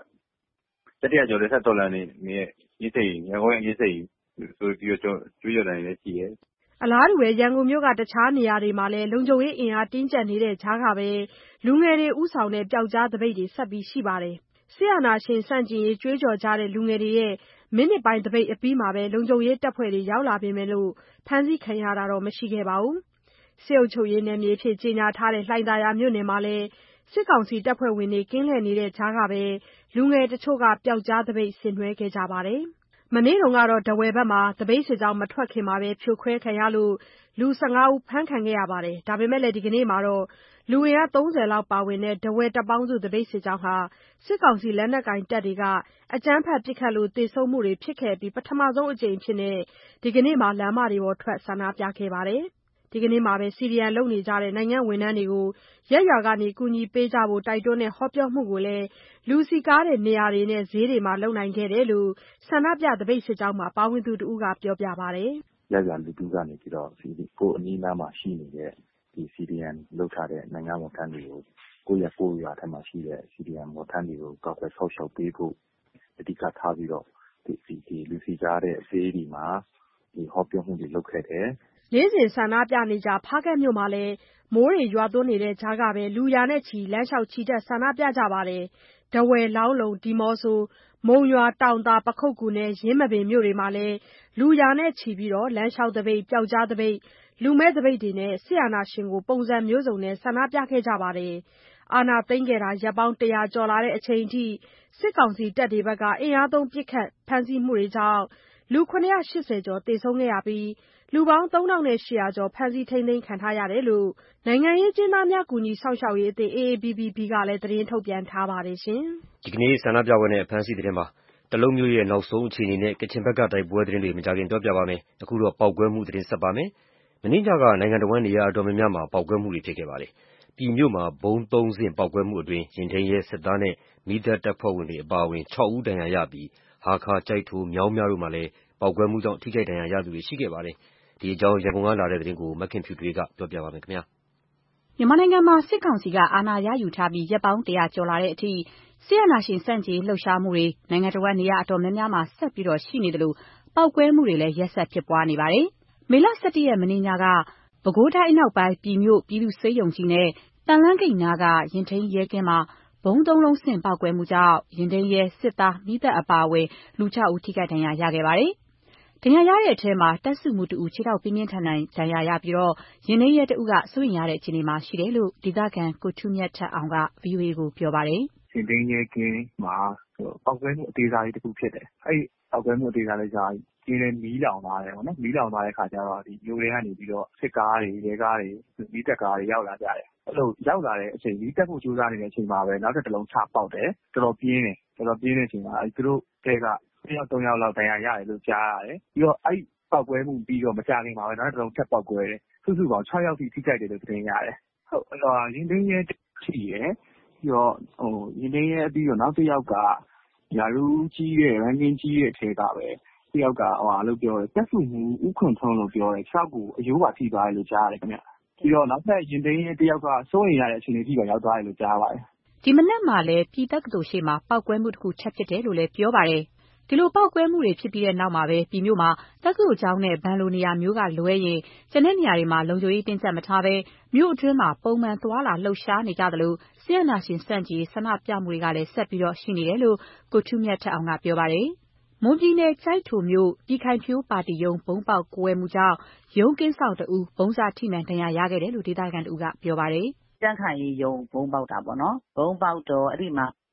S9: 100ကျော်လက်ထက်တော်လှန်နေတဲ့ရန်ကုန်ရဲ့အင်းစိန်ဆိုပြီးတော့ကြွေးကြော်သံတွေလည်းရှိတယ်။
S7: အလားတူရန်ကုန်မြို့ကတခြားနေရာတွေမှာလည်းလုံခြုံရေးအင်အားတင်းကျပ်နေတဲ့ကြားကပဲလူငယ်တွေဦးဆောင်တဲ့ပျောက်ကြားသပိတ်တွေဆက်ရှိပါတယ်။စစ်အာဏာရှင်ဆန့်ကျင်ရေးကြွေးကြော်ကြတဲ့လူငယ်တွေရဲ့မိနစ်ပိုင်းသပိတ်အပြီးမှာပဲလုံခြုံရေးတပ်ဖွဲ့တွေရောက်လာပေမဲ့ဖမ်းဆီးခံရတာတော့မရှိခဲ့ပါဘူး။စစ်အုပ်ချုပ်ရေးနယ်မြေအဖြစ်ကြေညာထားတဲ့လှိုင်သာယာမြို့နယ်မှာလည်းစစ်ကောင်စီတပ်ဖွဲ့ဝင်တွေကင်းလှည့်နေတဲ့ကြားကပဲလူငယ်တချို့ကပျောက်ကြားသပိတ်ဆင်နွှဲခဲ့ကြပါတယ်။မနေ့ကတော့ထားဝယ်ဘက်မှာသပိတ်စစ်ကြောင်းမထွက်ခင်မှာပဲဖြိုခွဲခံရလို့လူ 15 ဦးဖမ်းခံခဲ့ရပါတယ်။ဒါပေမဲ့လည်းဒီကနေ့မှာတော့လူအင်အား 30 လောက်ပါဝင်တဲ့ထားဝယ်တပ်ပေါင်းစုသပိတ်စစ်ကြောင်းဟာစစ်ကောင်စီလက်နက်ကိုင်တပ်တွေကအကြမ်းဖက်ပစ်ခတ်လို့သေဆုံးမှုတွေဖြစ်ခဲ့ပြီးပထမဆုံးအကြိမ်အဖြစ်ဒီကနေ့မှာလမ်းမတွေပေါ်ထွက်ဆန္ဒပြခဲ့ပါတယ်။ဒီကနေ့မှာပဲ CDM လုပ်နေကြတဲ့နိုင်ငံဝန်ထမ်းတွေကိုရပ်ရွာကနေကူညီပေးကြဖို့တိုက်တွန်းတဲ့ဟောပြောမှုကိုလည်းလူစည်ကားတဲ့နေရာတွေနဲ့ဈေးတွေမှာလုပ်နိုင်ခဲ့တယ်လို့ဆန္ဒပြသပိတ်စစ်ကြောင်းမှာပါဝင်သူတဦးကပြောပြပါတယ်
S9: ။ရပ်ရွာလူထုကနေပြီးတော့ကိုယ်အနီးနားမှာရှိနေတဲ့ဒီ CDM လုပ်ထားတဲ့နိုင်ငံဝန်ထမ်းတွေကိုကိုယ့်ရွာထဲမှာရှိတဲ့ CDM ဝန်ထမ်းတွေကိုကောက်ွယ်ဆောက်ရှောက်ပေးဖို့အဓိကထားပြီးတော့ဒီလူစည်ကားတဲ့ဈေးတွေမှာဟောပြောမှုတွေလုပ်ခဲ့တယ်
S7: ။နေ့စဉ်ဆန္ဒပြနေကြဖားကန့်မြို့မှာလည်းမိုးတွေရွာသွန်းနေတဲ့ကြားကပဲလူရာနဲ့ချီလမ်းလျှောက်ချီတက်ဆန္ဒပြကြပါတယ်။ထားဝယ်၊လောင်းလုံ၊ဒီမော့ဆို၊မုံရွာ၊တောင်သာ၊ပခုက္ကူနဲ့ယင်းမာပင်မြို့တွေမှာလည်းလူရာနဲ့ချီပြီးလမ်းလျှောက်သပိတ်၊ပျောက်ကြားသပိတ်၊လူမဲ့သပိတ်တွေနဲ့စစ်အာဏာရှင်ကိုပုံစံမျိုးစုံနဲ့ဆန္ဒပြခဲ့ကြပါတယ်။အာဏာသိမ်းခဲ့တာရက်ပေါင်း 100 ကျော်လာတဲ့အချိန်အထိစစ်ကောင်စီတပ်တွေဘက်ကအင်အားသုံးပစ်ခတ်ဖမ်းဆီးမှုတွေကြောင့်လူ 780 ကျော်သေဆုံးခဲ့ပြီးလူပေါင်း 3800 ကျော်ဖမ်းဆီးထိန်းသိမ်းခံထားရတယ်လို့နိုင်ငံရေးအကျဉ်းသားများကူညီစောင့်ရှောက်ရေးအသင်း AAPPB ကလည်းသတင်းထုတ်ပြန်ထားပါတယ်။
S2: ဒီကနေ့ဆန္ဒပြပွဲနဲ့အဖမ်းအဆီးသတင်းမှာတလုံးမျိုးရဲ့နောက်ဆုံးအခြေအနေနဲ့ကချင်ဘက်ကတိုက်ပွဲသတင်းတွေမကြခင်ပြောပြပါမယ်။အခုတော့ပေါက်ကွဲမှုသတင်းဆက်ပါမယ်။မနေ့ညကနိုင်ငံတော်ဝန်နေရာအတော်များများမှာပေါက်ကွဲမှုတွေဖြစ်ခဲ့ပါတယ်။ပြည်မြို့မှာဘုံ3ဆင့်ပေါက်ကွဲမှုအတွင်းရင်ထိန်းရဲစစ်သားနဲ့မိသက်တပ်ဖွဲ့ဝင်တွေအပါအဝင်6ဦးဒဏ်ရာရပြီးဟာခါကြိုက်ထိုမြောင်းများတို့မှာလည်းပေါက်ကွဲမှုကြောင့်ထိခိုက်ဒဏ်ရာရသူတွေရှိခဲ့ပါတယ်။ဒီအကြောင်းရန်ကုန်ကလာတဲ့သတင်းကိုမခင်ဖြူထွေးကပြောပြပါမယ်ခင်ဗျာ
S4: ။မြန်မာနိုင်ငံမှာစစ်ကောင်စီကအာဏာရယူထားပြီးရက်ပေါင်း 100 ကျော်လာတဲ့အထိစစ်အာဏာရှင်ဆန့်ကျင်လှုပ်ရှားမှုတွေနိုင်ငံတော်ဝန်နေရာအတော်များများမှာဆက်ပြီးရှိနေတယ်လို့ပေါက်ကွဲမှုတွေလည်းရက်ဆက်ဖြစ်ပွားနေပါတယ်။မေလ 17 ရက်မနေ့ညကပဲခူးတိုင်းအနောက်ပိုင်းပြည်မြို့ပြည်သူ့ဆေးရုံကြီးနဲ့တန်လန်းဂိတ်နားကရင်ထိန်းရဲကင်းမှာဘုံ3လုံးဆင့်ပေါက်ကွဲမှုကြောင့်ရင်ထိန်းရဲစစ်သားမိသက်အပါအဝင်လူ 6 ဦးထိခိုက်ဒဏ်ရာရခဲ့ပါတယ်။ဒဏ်ရာရတဲ့အထဲမှာတပ်စုမှုတဦးခြေထောက်ပြင်းပြင်းထန်ထန်ဒဏ်ရာရပြီးရင်ထိန်းရဲတဦးကစိုးရိမ်ရတဲ့အခြေအနေမှာရှိတယ်လို့ဒေသခံကိုထူးမြတ်ထက်အောင်က VOA ကိုပြောပါတယ်
S10: ။ရင်ထိန်းရဲကင်းမှာပေါက်ကွဲမှုအသေးစားလေးတခုဖြစ်တယ်။အဲ့ပေါက်ကွဲမှုအသေးစားလေးကြောင့်ကျင်းလည်းမီးလောင်သွားတယ်ပေါ့နော်။မီးလောင်သွားတဲ့ခါကျတော့ဒီမြို့ထဲကနေပြီးတော့စစ်ကားတွေရဲကားတွေမီးတပ်ကားတွေရောက်လာကြတယ်။အဲ့လိုရောက်လာတဲ့အချိန်မီးတက်ဖို့ကြိုးစားနေတဲ့အချိန်မှာပဲနောက်ထပ်တစ်လုံးချပေါက်တယ်။တော်တော်ပြင်းတဲ့အချိန်မှာသူတို့တဲက2 ယောက် 3 ယောက်လောက်ဒဏ်ရာရတယ်လို့ကြားရတယ်။ပြီးတော့အဲ့ပေါက်ကွဲမှုပြီးတော့မကြာခင်မှာပဲနောက်တစ်လုံးထပ်ပေါက်ကွဲတယ်။စုစုပေါင်း6 ယောက်ထိထိခိုက်တယ်လို့သတင်းရတယ်။ဟုတ်အဲ့တော့ရင်သိမ်းရဲထိရယ်ပြီးတော့ရင်သိမ်းရဲပြီးတော့နောက်တစ်ယောက်ကရာထူးကြီးရဲ့ရန်ကင်းကြီးရဲ့ထဲကပဲတစ်ယောက်ကလို့ပြောတယ်တက်စုမှုဥခွန်ထုံးလို့ပြောတယ်6ကိုအယိုးပါထိသွားတယ်လို့ကြားရတယ်ခင်ဗျပြီးတော့နောက်ထပ်ရင်သိမ်းရဲတစ်ယောက်ကစိုးရိမ်ရတဲ့အခြေအနေထိပါရောက်သွားတယ်လို့ကြားပါတယ်
S4: ဒီမနက်မှာလည်းပြည်တက္ကသိုလ်ရှေ့မှာပောက်ကွဲမှုတစ်ခုထပ်ဖြစ်တယ်လို့လည်းပြောပါတယ်ဒီလိုပောက်ကွဲမှုတွေဖြစ်ပြီးတဲ့နောက်မှာပဲပြည်မြို့မှာတက္ကသိုလ်ကျောင်းနဲ့ဘဏ်လိုနေရာမျိုးကလွဲရင်ကျန်တဲ့နေရာတွေမှာလုံခြုံရေးတင်းကျပ်မထားဘဲမြို့အတွင်းမှာပုံမှန်သွားလာလှုပ်ရှားနေကြသလိုဆရာနာရှင်စန့်ကြီးဆန္ဒပြမှုတွေကလည်းဆက်ပြီးရှိနေတယ်လို့ကိုထူးမြတ်ထက်အောင်ကပြောပါတယ်မွန်ပြည်နယ်ကျိုက်ထိုမြို့ပြည်ခိုင်ဖြိုးပါတီရုံးဘုံပေါက်ကွဲမှုကြောင့်ရုံးကင်းဆောင်တဦးဘုံစာထိမှန်ဒဏ်ရာရခဲ့တယ်လို့ဒေသခံတဦးကပြောပါတယ်
S11: ကြန့်ခိုင်ရေးရုံးဘုံပေါက်တာပေါ့နော်ဘုံပေါက်တော့အဲ့ဒီမှာ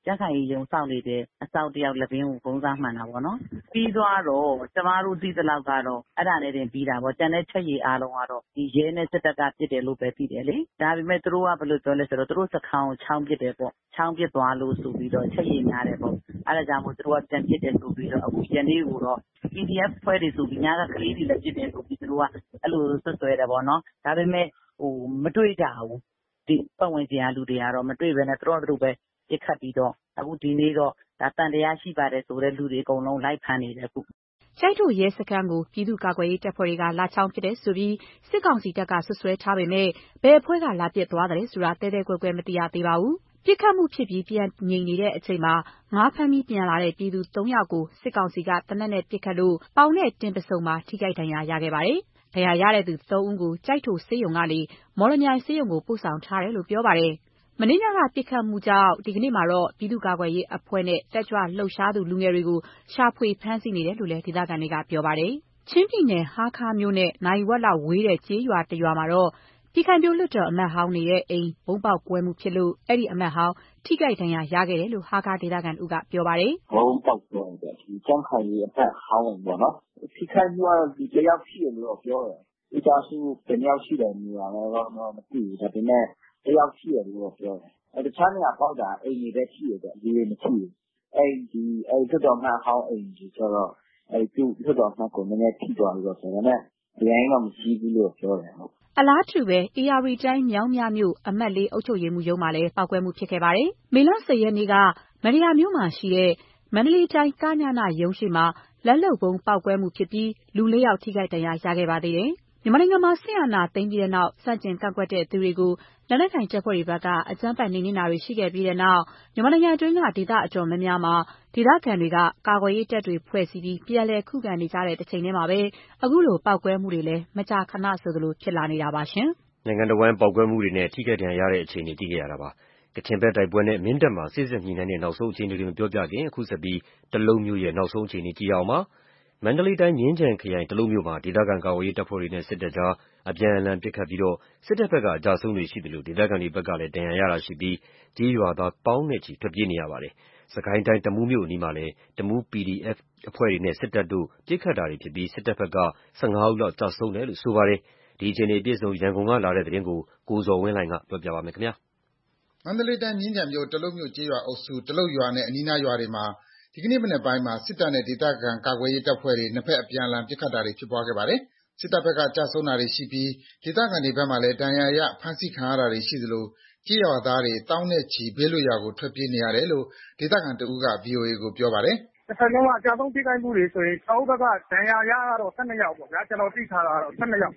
S11: ကြံ့ခိုင်ရေးရုံစောင့်နေတဲ့အစောင့်တယောက်လက်ပင်ကိုကုန်းစားမှန်တာပေါ့နော်ပြီးသွားတော့ကျမတို့သိသလောက်ကတော့အဲ့ဒါနဲ့တင်ပြီးတာပေါ့ကျန်တဲ့ချက်ရည်အားလုံးကတော့ဒီရဲနဲ့စစ်တပ်ကပြစ်တယ်လို့ပဲသိတယ်လေဒါပေမဲ့သူတို့ကဘယ်လိုပြောလဲဆိုတော့သူတို့စခန်းကိုချောင်းပစ်တယ်ပေါ့ချောင်းပစ်သွားလို့ဆိုပြီးတော့ချက်ရည်များတယ်ပေါ့အဲ့ဒါကြောင့်မို့သူတို့ကပြန်ပစ်တယ်ဆိုပြီးတော့အခုယနေ့ကိုတော့ PDF ဖွဲ့တွေဆိုပြီးညာကကလေးတွေလည်းပစ်တယ်ဆိုပြီးသူတို့ကအဲ့လိုဆွဆွဲတယ်ပေါ့နော်ဒါပေမဲ့မတွေ့ကြဘူးဒီပတ်ဝန်းကျင်ကလူတွေကတော့မတွေ့ဘဲနဲ့သူတို့ပဲပြစ်ခတ်ပြီးတော့အခုဒီနေ့တော့ဒါတန်တရားရှိပါတယ်ဆိုတဲ့လူတွေအကုန်လုံးလိုက်ဖမ်းနေတယ်အခု
S7: ကျိုက်ထိုရဲစခန်းကိုပြည်သူ့ကာကွယ်ရေးတပ်ဖွဲ့တွေကလာချောင်းပစ်တယ်ဆိုပြီးစစ်ကောင်စီတပ်ကဆွဆွဲထားပေမဲ့ဘယ်အဖွဲ့ကလာပစ်သွားတယ်ဆိုတာတဲတဲကွဲကွဲမသိရသေးပါဘူး။ပစ်ခတ်မှုဖြစ်ပြီးပြန်ငြိမ်နေတဲ့အချိန်မှာငါးဖမ်းပြီးပြန်လာတဲ့ပြည်သူ3ယောက်ကိုစစ်ကောင်စီကတနက်နဲ့ပစ်ခတ်လို့ပေါင်နဲ့တင်ပစုံမှာထိခိုက်ဒဏ်ရာရခဲ့ပါတယ်။ဒဏ်ရာရတဲ့သူ3ဦးကိုကျိုက်ထိုဆေးရုံကနေမော်လမြိုင်ဆေးရုံကိုပို့ဆောင်ထားတယ်လို့ပြောပါတယ်။မနေ့ညကပစ်ခတ်မှုကြောင့်ဒီကနေ့မှာတော့ပြည်သူ့ကာကွယ်ရေးအဖွဲ့နဲ့တက်ကြွလှုပ်ရှားသူလူငယ်တွေကိုရှာဖွေဖမ်းဆီးနေတယ်လို့လည်းဒေသခံတွေကပြောပါတယ်။ချင်းပြည်နယ်ဟားခါးမြို့နဲ့နိုင်ဝက်လောက်ဝေးတဲ့ကျေးရွာတစ်ရွာမှာတော့ပြည်ခိုင်ဖြိုးလွှတ်တော်အမတ်ဟောင်းနေတဲ့အိမ်ဘုံပေါက်ကွဲမှုဖြစ်လို့အဲ့ဒီအမတ်ဟောင်းထိခိုက်ဒဏ်ရာရခဲ့တယ်လို့ဟားခါးဒေသခံဦးကပြောပါတယ်
S12: ။ဘုံပေါက်ကွဲတယ်ဒီကျန်းခိုင်ကြီးအမတ်ဟောင်းပေါ့နော်။ထိခိုက်မှုကဒီတယောက်ရှိတယ်လို့ပြောတယ်။ဒီသားစုဘယ်ယောက်ရှိတယ်ဆိုတာတော့မသိဘူးဒါပေမဲ့တယောက်ရှိတယ်လို့ပြောတယ်။တခြားနေရာပေါက်တာအိမ်ကြီးပဲရှိတယ်ဒီလိုမရှိဘူး။အဲ့တော်မှဟောင်းအိမ်ကြီးဆိုတော့အဲ့သူ့တော်မှကိုနည်းနည်းထိသွားလို့ဆိုတော့လည်းဒီအိမ်ကမရှိဘူးလို့ပြောတယ်ဟုတ်
S7: အလားတူပဲ AR တိုင်းမြောင်းမြမြို့အမှတ်4အုပ်ချုပ်ရေးမှူးရုံးမှာလည်းပောက်ကွဲမှုဖြစ်ခဲ့ပါတယ်။မေလ10ရက်နေ့ကမန္တရာမြို့မှာရှိတဲ့မန္တလေးတိုင်းကညနရုံးရှိမှာလက်လုံပုံပောက်ကွဲမှုဖြစ်ပြီးလူ4ယောက်ထိခိုက်ဒဏ်ရာရခဲ့ပါသေးတယ်။မြန်မာနိုင်ငံမှာစစ်အာဏာသိမ်းပြီးတဲ့နောက်စန့်ကျင်ကန့်ကွက်တဲ့သူတွေကိုလက်နက်ကိုင်တပ်ဖွဲ့တွေဘက်ကအကြမ်းဖက်နှိမ်နင်းတာတွေရှိခဲ့ပြီးတဲ့နောက်မြန်မာနိုင်ငံအတွင်းကဒေသအတော်များများမှာဒေသခံတွေကကာကွယ်ရေးတပ်တွေဖွဲ့စည်းပြီးပြည်လဲခုခံနေကြတဲ့တစ်ချိန်တည်းမှာပဲအခုလိုပောက်ကွဲမှုတွေလည်းမကြာခဏဆိုသလိုဖြစ်လာနေတာပါရှင်
S2: ။နိုင်ငံတော်ဝန်ပောက်ကွဲမှုတွေနဲ့ထိခိုက်ဒဏ်ရာရတဲ့အခြေအနေသိခဲ့ရတာပါ။ကချင်ဘက်တိုက်ပွဲနဲ့မင်းတပ်မှာစစ်စစ်ညှိနှိုင်းတဲ့နောက်ဆုံးအခြေအနေတွေမပြောပြခင်အခုဆက်ပြီးတလုံးမျိုးရဲ့နောက်ဆုံးအခြေအနေကြည့်အောင်ပါ။မန္တလေးတိုင်းမြင်းခြံခရိုင်တလုံးမျိုးမှာဒေသခံကာကွယ်ရေးတပ်ဖွဲ့တွေနဲ့စစ်တပ်ကြားအပြန်အလှန်ပစ်ခတ်ပြီးတော့စစ်တပ်ဘက်ကအကြဆုံးတွေရှိတယ်လို့ဒေသခံတွေဘက်ကလည်းဒဏ်ရာရတာရှိပြီးကြေးရွာသားပေါင်းနဲ့ချီထွက်ပြေးနေရပါတယ်။စကိုင်းတိုင်းတမူးမြို့အနီးမှာလည်းတမူး PDF အဖွဲ့တွေနဲ့စစ်တပ်တို့ပစ်ခတ်တာတွေဖြစ်ပြီးစစ်တပ်ဘက်က15ဦးလောက်ကြဆုံးတယ်လို့ဆိုပါတယ်။ဒီအခြေအနေအပြည့်စုံရန်ကုန်ကလာတဲ့သတင်းကိုကိုဇော်ဝင်းလှိုင်ကပြောပြပါမယ်ခင်ဗျာ
S13: ။မန္တလေးတိုင်းမြင်းခြံမြို့တလုံးမြို့ကြေးရွာအုပ်စုတလုတ်ရွာနဲ့အနီးနားရွာတွေမှာဒီကနေ့မနက်ပိုင်းမှာစစ်တပ်နဲ့ဒေသခံကာကွယ်ရေးတပ်ဖွဲ့တွေနှစ်ဖက်အပြန်အလှန်ပစ်ခတ်တာတွေဖြစ်ပွားခဲ့ပါတယ်။စစ်တပ်ဘက်ကကြဆုံးတာတွေရှိပြီးဒေသခံတွေဘက်မှလည်းဒဏ်ရာရဖမ်းဆီးခံရတာတွေရှိသလိုကြေးရွာသားတွေတောင်းနဲ့ချီဘေးလွတ်ရာကိုထွက်ပြေးနေရတယ်လို့ဒေသခံတဦးက VOA ကိုပြောပါတယ်
S3: ။တစ်ဖက်လုံးကအကြဆုံးထိခိုက်မှုတွေဆိုရင်ကျွန်တော်ဘက်ကဒဏ်ရာရကတော့12ယောက်ပေါ့ဗျာကျွန်တော်သိထားတာကတော့12ယောက်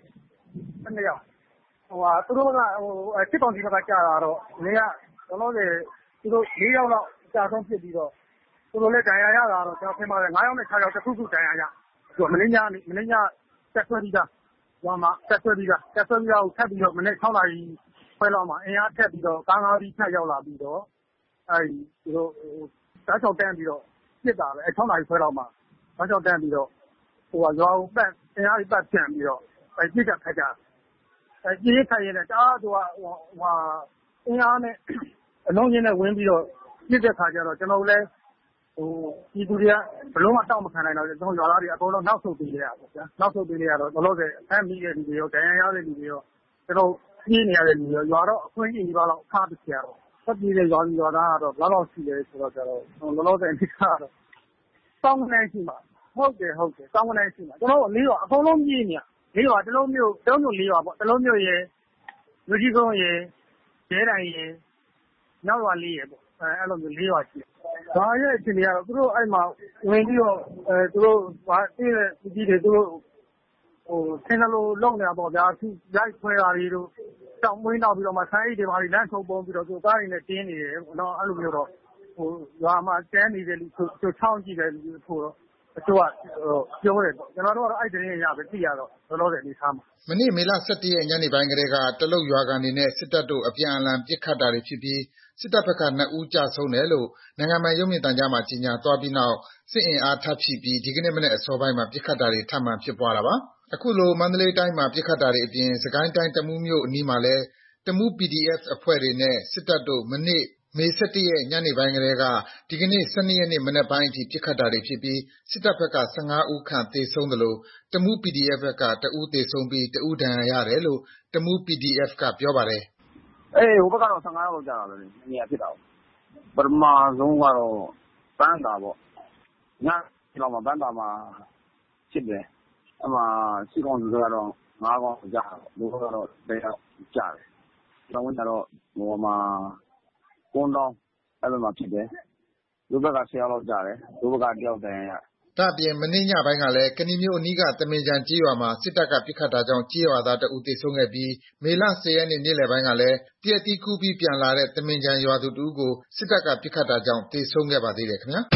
S3: သူတို့ကစစ်ကောင်စီဘက်ကကြာတာတော့နေကကျွန်တော်တို့သူတို့4ယောက်လောက်ကြာဆုံးဖြစ်ပြီးတော့သူတို့လည်းဒဏ်ရာရတာတော့ကျွန်တော်ထင်ပါတယ်9ယောက်နဲ့6ယောက်တစ်ခုခုဒဏ်ရာရသူကမင်းညတက်ဆွဲပြီးသားဟိုမှာတက်ဆွဲပြီးတော့ထပ်ပြီးတော့မနေ့6နာရီခွဲလောက်မှာအင်အားထက်ပြီးတော့ကား5စီးထပ်ရောက်လာပြီးတော့သူတို့ဓာတ်ချောက်တန်းပြီးတော့ပြစ်တာပဲ6နာရီခွဲလောက်မှာဓာတ်ချောက်တန်းပြီးတော့ဟိုရွာကိုပတ်အင်အားကြီးပတ်ပြန်ပြီးတော့ပြစ်ကြခတ်ကြပြေးခိုင်ရတဲ့တားသူကအင်အားနဲ့အလုံးချင်းနဲ့ဝင်ပြီးတော့ပြစ်တဲ့ခါကျတော့ကျွန်တော်တို့လည်းပြည်သူတွေကဘလုံးမတောက်မခံနိုင်တော့ကျွန်တော်ရွာသားတွေအကုန်လုံးနောက်ဆုတ်ပေးရတာပေါ့ဗျာနောက်ဆုတ်ပေးရတော့လောလောဆယ်အဖမ်းမိတဲ့လူတွေရောဒဏ်ရာရတဲ့လူတွေရောကျွန်တော်ပြေးနေရတဲ့လူတွေရောရွာတော့အခွင့်အရေးပါတော့အခါပစ်ရတော့ဆက်ပြေးတဲ့ရွာသားကတော့ဘယ်လောက်ရှိလဲဆိုတော့ကျတော့လောလောဆယ်အဖြစ်ကတော့တောင်းနေရှိမှာဟုတ်တယ်တောင်းနေရှိမှာကျွန်တော်လေးရွာအကုန်လုံးပြေးနေရလေးရွာတလုံးမျိုးလေးရွာပေါ့တလုံးမျိုးရယ်လူကြီးကုန်းရယ်ကျဲတိုင်ရယ်နောက်ရွာလေးရယ်ပေါ့အဲ့လိုမျိုးလေးရွာရှိဒါရဲ့အခြေအနေကတော့သူတို့အဲ့မှာဝင်ပြီးတော့သူတို့ဟာတင်းတဲ့ကြီးတွေသူတို့ဆင်းလို့လုံနေတာပေါ့ဗျာသူရိုက်ခွဲတာတွေတို့တောင်မွေးနောက်ပြီးတော့မှဆိုင်းအိတ်တွေပါလမ်းထုတ်ပုံပြီးတော့သူကားတွေနဲ့တင်းနေတယ်နော်အဲ့လိုမျိုးတော့ရွာမှာကျန်းနေတဲ့လူသူချောင်းကြည့်တဲ့လူဆိုတော့အချို့ကပြောတယ်ပေါ့ကျွန်တော်တို့ကတော့အဲ့ဒီရင်ရပဲသိရတော့လောလောဆယ်အနေထားမှာ
S13: မနေ့မေလ17ရက်ညနေပိုင်းကတည်းကတလုတ်ရွာကန်တွေနဲ့စစ်တပ်တို့အပြန်အလှန်ပစ်ခတ်တာတွေဖြစ်ပြီးစစ်တပ်ဘက်က2ဦးကြဆုံးတယ်လို့နိုင်ငံပိုင်ရုပ်မြင်သံကြားမှာကြေညာသွားပြီးနောက်စစ်အင်အားထပ်ဖြည့်ပြီးဒီကနေ့မနေ့အစောပိုင်းမှာပစ်ခတ်တာတွေထပ်မံဖြစ်ပွားတာပါအခုလိုမန္တလေးတိုင်းမှာပစ်ခတ်တာတွေအပြင်စကိုင်းတိုင်းတမူးမြို့အနီးမှာလည်းတမူး PDF အဖွဲ့တွေနဲ့စစ်တပ်တို့မနေ့မေ ၁၁ ရက်ညနေပိုင်းကတည်းက ဒီကနေ့ ၁၂ ရက်နေ့မနက်ပိုင်းအထိပစ်ခတ်တာတွေဖြစ်ပြီးစစ်တပ်ဘက်က15ဦးခန့်သေဆုံးသလိုတမူး PDF ဘက်က1ဦးသေဆုံးပြီး1ဦးဒဏ်ရာရတယ်လို့တမူး PDF ကပြောပါတယ်
S10: ဟိုဘက်ကတော့15ယောက်လောက်ကြာတာပဲ။နေရာဖြစ်တာပေါ့။ပထမဆုံးကတော့ပန်းသာပေါ့။ညလောက်မှာပန်းသာမှာဖြစ်တယ်။အဲ့မှာစစ်ကောင်စီကတော့9ကောင်ကြာတာပေါ့။လူကတော့1ယောက်ကြာတယ်။နောက်ဝင်တော့ဟိုမှာကွန်းတောင်းအဲ့လိုမှာဖြစ်တယ်။လူဘက်က10ယောက်လောက်ကြာတယ်။လူဘက်က1ယောက်တန်းရ
S13: ။ဒါ့အပြင်မနေ့ညပိုင်းကလည်းကဏီမြို့အနီးကသမင်ခြံကျေးရွာမှာစစ်တပ်ကပစ်ခတ်တာကြောင့်ကျေးရွာသား1ဦးသေဆုံးခဲ့ပြီးမေလ10ရက်နေ့နေ့လယ်ပိုင်းကလည်းတရက်တီးခူးပြီးပြန်လာတဲ့သမင်ခြံရွာသူ1ဦးကိုစစ်တပ်ကပစ်ခတ်တာကြောင့်သေဆုံးခဲ့ပါသေးတယ်ခင်ဗျာ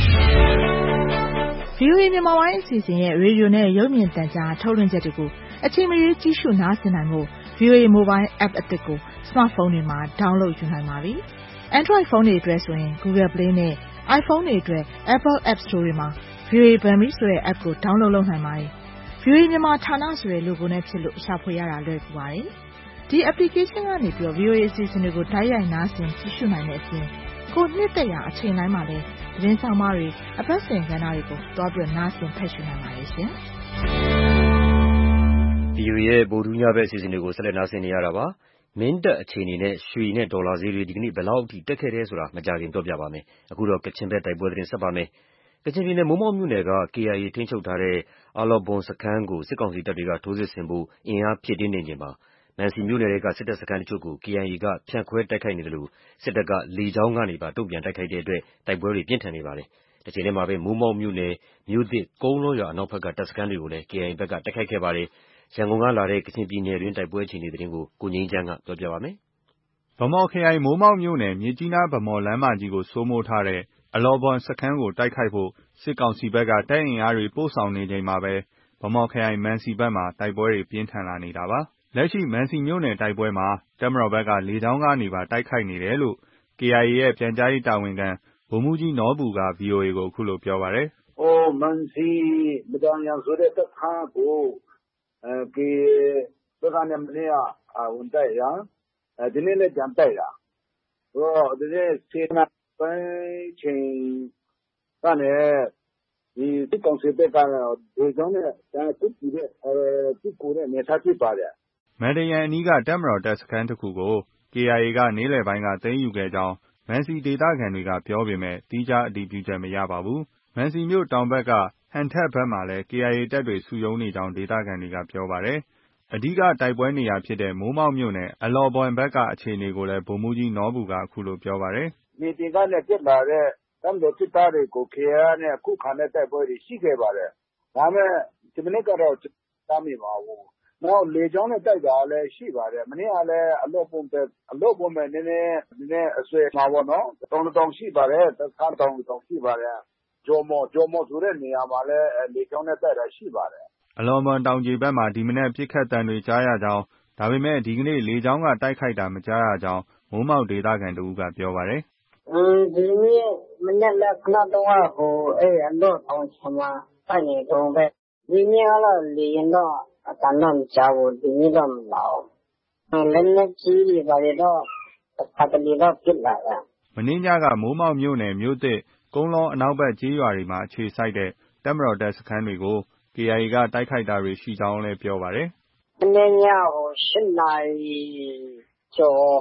S5: ။ VOA မြန်မာပိုင်းအစီအစဉ်ရဲ့ရေဒီယိုနဲ့ရုပ်မြင်သံကြားထုတ်လွှင့်ချက်တွေကိုအချိန်မရွေးကြည့်ရှုနားဆင်နိုင်ဖို့ VOA Mobile App အသစ်ကို Smartphone တွေမှာ download ယူနိုင်ပါပြီ။ Android ဖုန်းတွေအတွက်ဆိုရင် Google Play နဲ့ iPhone တွေအတွက် Apple App Store တွေမှာ VOA Burmese ဆိုတဲ့ app ကို download လုပ်နိုင်ပါတယ်။ VOA မြန်မာဌာနဆိုတဲ့ logo နဲ့ဖြစ်လို့ရှာဖွေရတာလွယ်ကူပါတယ်။ဒီ application ကနေပြီးတော့ VOA အစီအစဉ်တွေကိုတိုက်ရိုက်နားဆင်ကြည့်ရှုနိုင်တဲ့အပြင်ကိုနှစ်သက်ရာအချိန်တိုင်းမှာလည်းသတင်းဆောင်မတွေအပတ်စဉ်ကဏ္ဍတွေကိုတွားပြီးနားဆင်ဖတ်ရှုနိုင်ပါတယ်ရှင်
S2: ။ VOA ရဲ့ဗုဒ္ဓညဘက်အစီအစဉ်တွေကိုဆက်လက်နားဆင်နေရတာပါ။မင်းတပ်အခြေအနေနဲ့ရွှေနဲ့ဒေါ်လာဈေးတွေဒီကနေ့ဘယ်လောက်အထိတက်ခဲ့တယ်ဆိုတာမကြခင်ပြောပြပါမယ်။အခုတော့ကချင်ဘက်တိုက်ပွဲသတင်းဆက်ပါမယ်။ကချင်ပြည်နယ်မိုးမောက်မြို့နယ်က KIA ထိန်းချုပ်ထားတဲ့အာလော်ဘွမ်စခန်းကိုစစ်ကောင်စီတပ်တွေကထိုးစစ်ဆင်ဖို့အင်အားဖြည့်တင်းနေချိန်မှာမန်စီမြို့နယ်ကစစ်တပ်စခန်းတချို့ကို KIA ကဖြန့်ခွဲတိုက်ခိုက်နေတယ်လို့စစ်တပ်ကလေကြောင်းကနေပါတုံ့ပြန်တိုက်ခိုက်တဲ့အတွက်တိုက်ပွဲတွေပြင်းထန်နေပါတယ်။တချိန်တည်းမှာပဲမိုးမောက်မြို့နယ်မြို့သစ်ကုန်းလောရွာအနောက်ဘက်ကတပ်စခန်းတွေကိုလည်း KIA ဘက်ကတိုက်ခိုက်ခဲ့ပါတယ်။ရန်ကုန်ကလာတဲ့ကချင်ပြည်နယ်တွင်းတိုက်ပွဲအခြေအနေသတင်းကိုကိုငြိမ်းချမ်းကပြောပြပါမယ်
S14: ။ဗမော်ခရိုင်မိုးမောက်မြို့နယ်မြစ်ကြီးနားဗမော်လမ်းမကြီးကိုစိုးမိုးထားတဲ့အလော်ဘွမ်စခန်းကိုတိုက်ခိုက်ဖို့စစ်ကောင်စီဘက်ကတပ်အင်အားတွေပို့ဆောင်နေချိန်မှာပဲဗမော်ခရိုင်မန်စီဘက်မှာတိုက်ပွဲတွေပြင်းထန်လာနေတာပါ။လက်ရှိမန်စီမြို့နယ်တိုက်ပွဲမှာတပ်မတော်ဘက်ကလေကြောင်းကနေပါတိုက်ခိုက်နေတယ်လို့ KIA ရဲ့ပြန်ကြားရေးတာဝန်ခံဗိုလ်မှူးကြီးနော်ဘူက VOA ကိုအခုလိုပြောပါတယ်
S15: ။မန်စီမဒန်ယန်ဆိုတဲ့တပ်စခန်းကိုKIA ဘက်ကနေမနေ့ကဝင်တိုက်တာ။ဒီနေ့လည်းပြန်တိုက်တာ။ဒီနေ့10နာရီပိုင်းချိန်ကနေဒီစစ်ကောင်စီဘက်ကလေကြောင်းနဲ့စစ်ကူတဲ့အနေအထားဖြစ်ပါတယ်
S14: ။မန်တယန်အနီးကတပ်မတော်တပ်စခန်းတစ်ခုကို KIA ကနေ့လယ်ပိုင်းကသိမ်းယူခဲ့ကြောင်းမန်စီဒေသခံတွေကပြောပေမဲ့သီးခြားအတည်ပြုချက်မရပါဘူး။မန်စီမြို့တောင်ဘက်ကဟန်ထက်ဘက်မှာလည်း KIA တပ်တွေစုရုံးနေကြောင်းဒေသခံတွေကပြောပါတယ်။အဓိကတိုက်ပွဲနေရာဖြစ်တဲ့မိုးမောက်မြို့နယ်အလော်ဘွမ်ဘက်ကအခြေအနေကိုလည်းဗိုလ်မှူးကြီးနော်ဘူကအခုလိုပြောပါတယ်
S15: ။မြေပြင်ကနေတက်လာတဲ့တပ်မတော်စစ်သားတွေကို KIA နဲ့ခုခံတဲ့တိုက်ပွဲတွေရှိခဲ့ပါတယ်။ဒါပေမဲ့ဒီမနေ့ကတော့တားမိပါဘူး။နောက်လေကြောင်းနဲ့တိုက်တာလည်းရှိပါတယ်။မနေ့ကလည်းအလော့ဘွမ်ပဲနည်းနည်းအဆွဲမှာပေါ့နော်။တောင်ရှိပါတယ်။တပ်စခန်းတောင်ရှိပါတယ်။ဂျော်မော်ဆိုတဲ့နေရာမှာလည်းလေကြောင်းနဲ့တိုက်တာရှိပါတယ်
S14: ။အလော်ဘွမ်တောင်ခြေဘက်မှာဒီမနက်ပစ်ခတ်သံတွေကြားရကြောင်းဒါပေမဲ့ဒီကနေ့လေကြောင်းကတိုက်ခိုက်တာမကြားရကြောင်းမိုးမောက်ဒေသခံတဦးကပြောပါတယ်
S16: ။ဒီနေ့မနက်လည်းခဏတော့အလော့တောင်ခြေမှာတိုက်နေတုန်းပဲ။ဒီနေ့ကတော့လေယာဉ်တော့အတန်တော့မကြားဘူး။ဒီနေ့တော့မလာဘူး။လက်နက်ကြီးတွေဘာတွေတော့တခါတလေတော့ပစ်လာတယ်
S14: ။မနေ့ညကမိုးမောက်မြို့နယ်မြို့သစ်ကုန်းလောအနောက်ဘက်ကျေးရွာတွေမှာအခြေစိုက်တဲ့တပ်မတော်တပ်စခန်းတွေကို KIA ကတိုက်ခိုက်တာတွေရှိကြောင်းလည်းပြောပါတယ်
S16: ။မနေ့ည8နာရီကျော်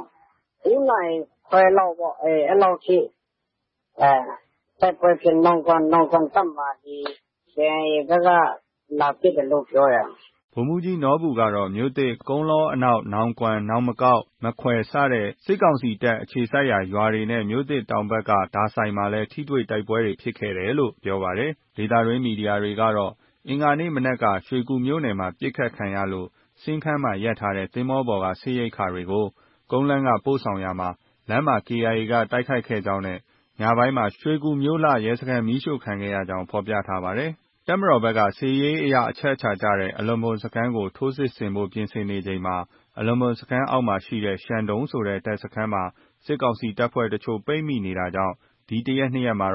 S16: 9နာရီခွဲလောက်ပေါ့အဲ့လောက်ထိတိုက်ပွဲဖြစ်နောင်ကန်တပ်မှာဒီ KIA ဘက်ကလာပစ်တယ်လို့ပြောတယ်
S14: ဗိုလ်မှူးကြီးနော်ဘူကတော့မြို့သစ်ကုန်းလောအနောက်နောင်ကွမ်နောင်မကောက်မခွယ်စတဲ့စစ်ကောင်စီတပ်အခြေစိုက်ရာရွာတွေနဲ့မြို့သစ်တောင်ဘက်ကဒါဆိုင်မှာလည်းထိတွေ့တိုက်ပွဲတွေဖြစ်ခဲ့တယ်လို့ပြောပါတယ်ဒေသတွင်းမီဒီယာတွေကတော့အင်္ဂါနေ့မနက်ကရွှေကူမြို့နယ်မှာပစ်ခတ်ခံရလို့စင်းခန်းမှာရပ်ထားတဲ့သင်္ဘောပေါ်ကဆေးရိတ်ခါတွေကိုကုန်းလမ်းကပို့ဆောင်ရာမှာလမ်းမှာ KIA ကတိုက်ခိုက်ခဲ့ကြောင်းနဲ့ညပိုင်းမှာရွှေကူမြို့လှရဲစခန်းမီးရှို့ခံခဲ့ရကြောင်းဖော်ပြထားပါတယ်တပ်မတော်ဘက်ကစစ်ရေးအရအချက်အခြာကျတဲ့အလွန်ဘွမ်စခန်းကိုထိုးစစ်ဆင်ဖို့ပြင်ဆင်နေချိန်မှာအလွန်ဘွမ်စခန်းအောက်မှာရှိတဲ့ရှန်တုံးဆိုတဲ့တပ်စခန်းမှာစစ်ကောင်စီတပ်ဖွဲ့တချို့ပိတ်မိနေတာကြောင့်ဒီတရက်နှစ်ရက်မှာတော့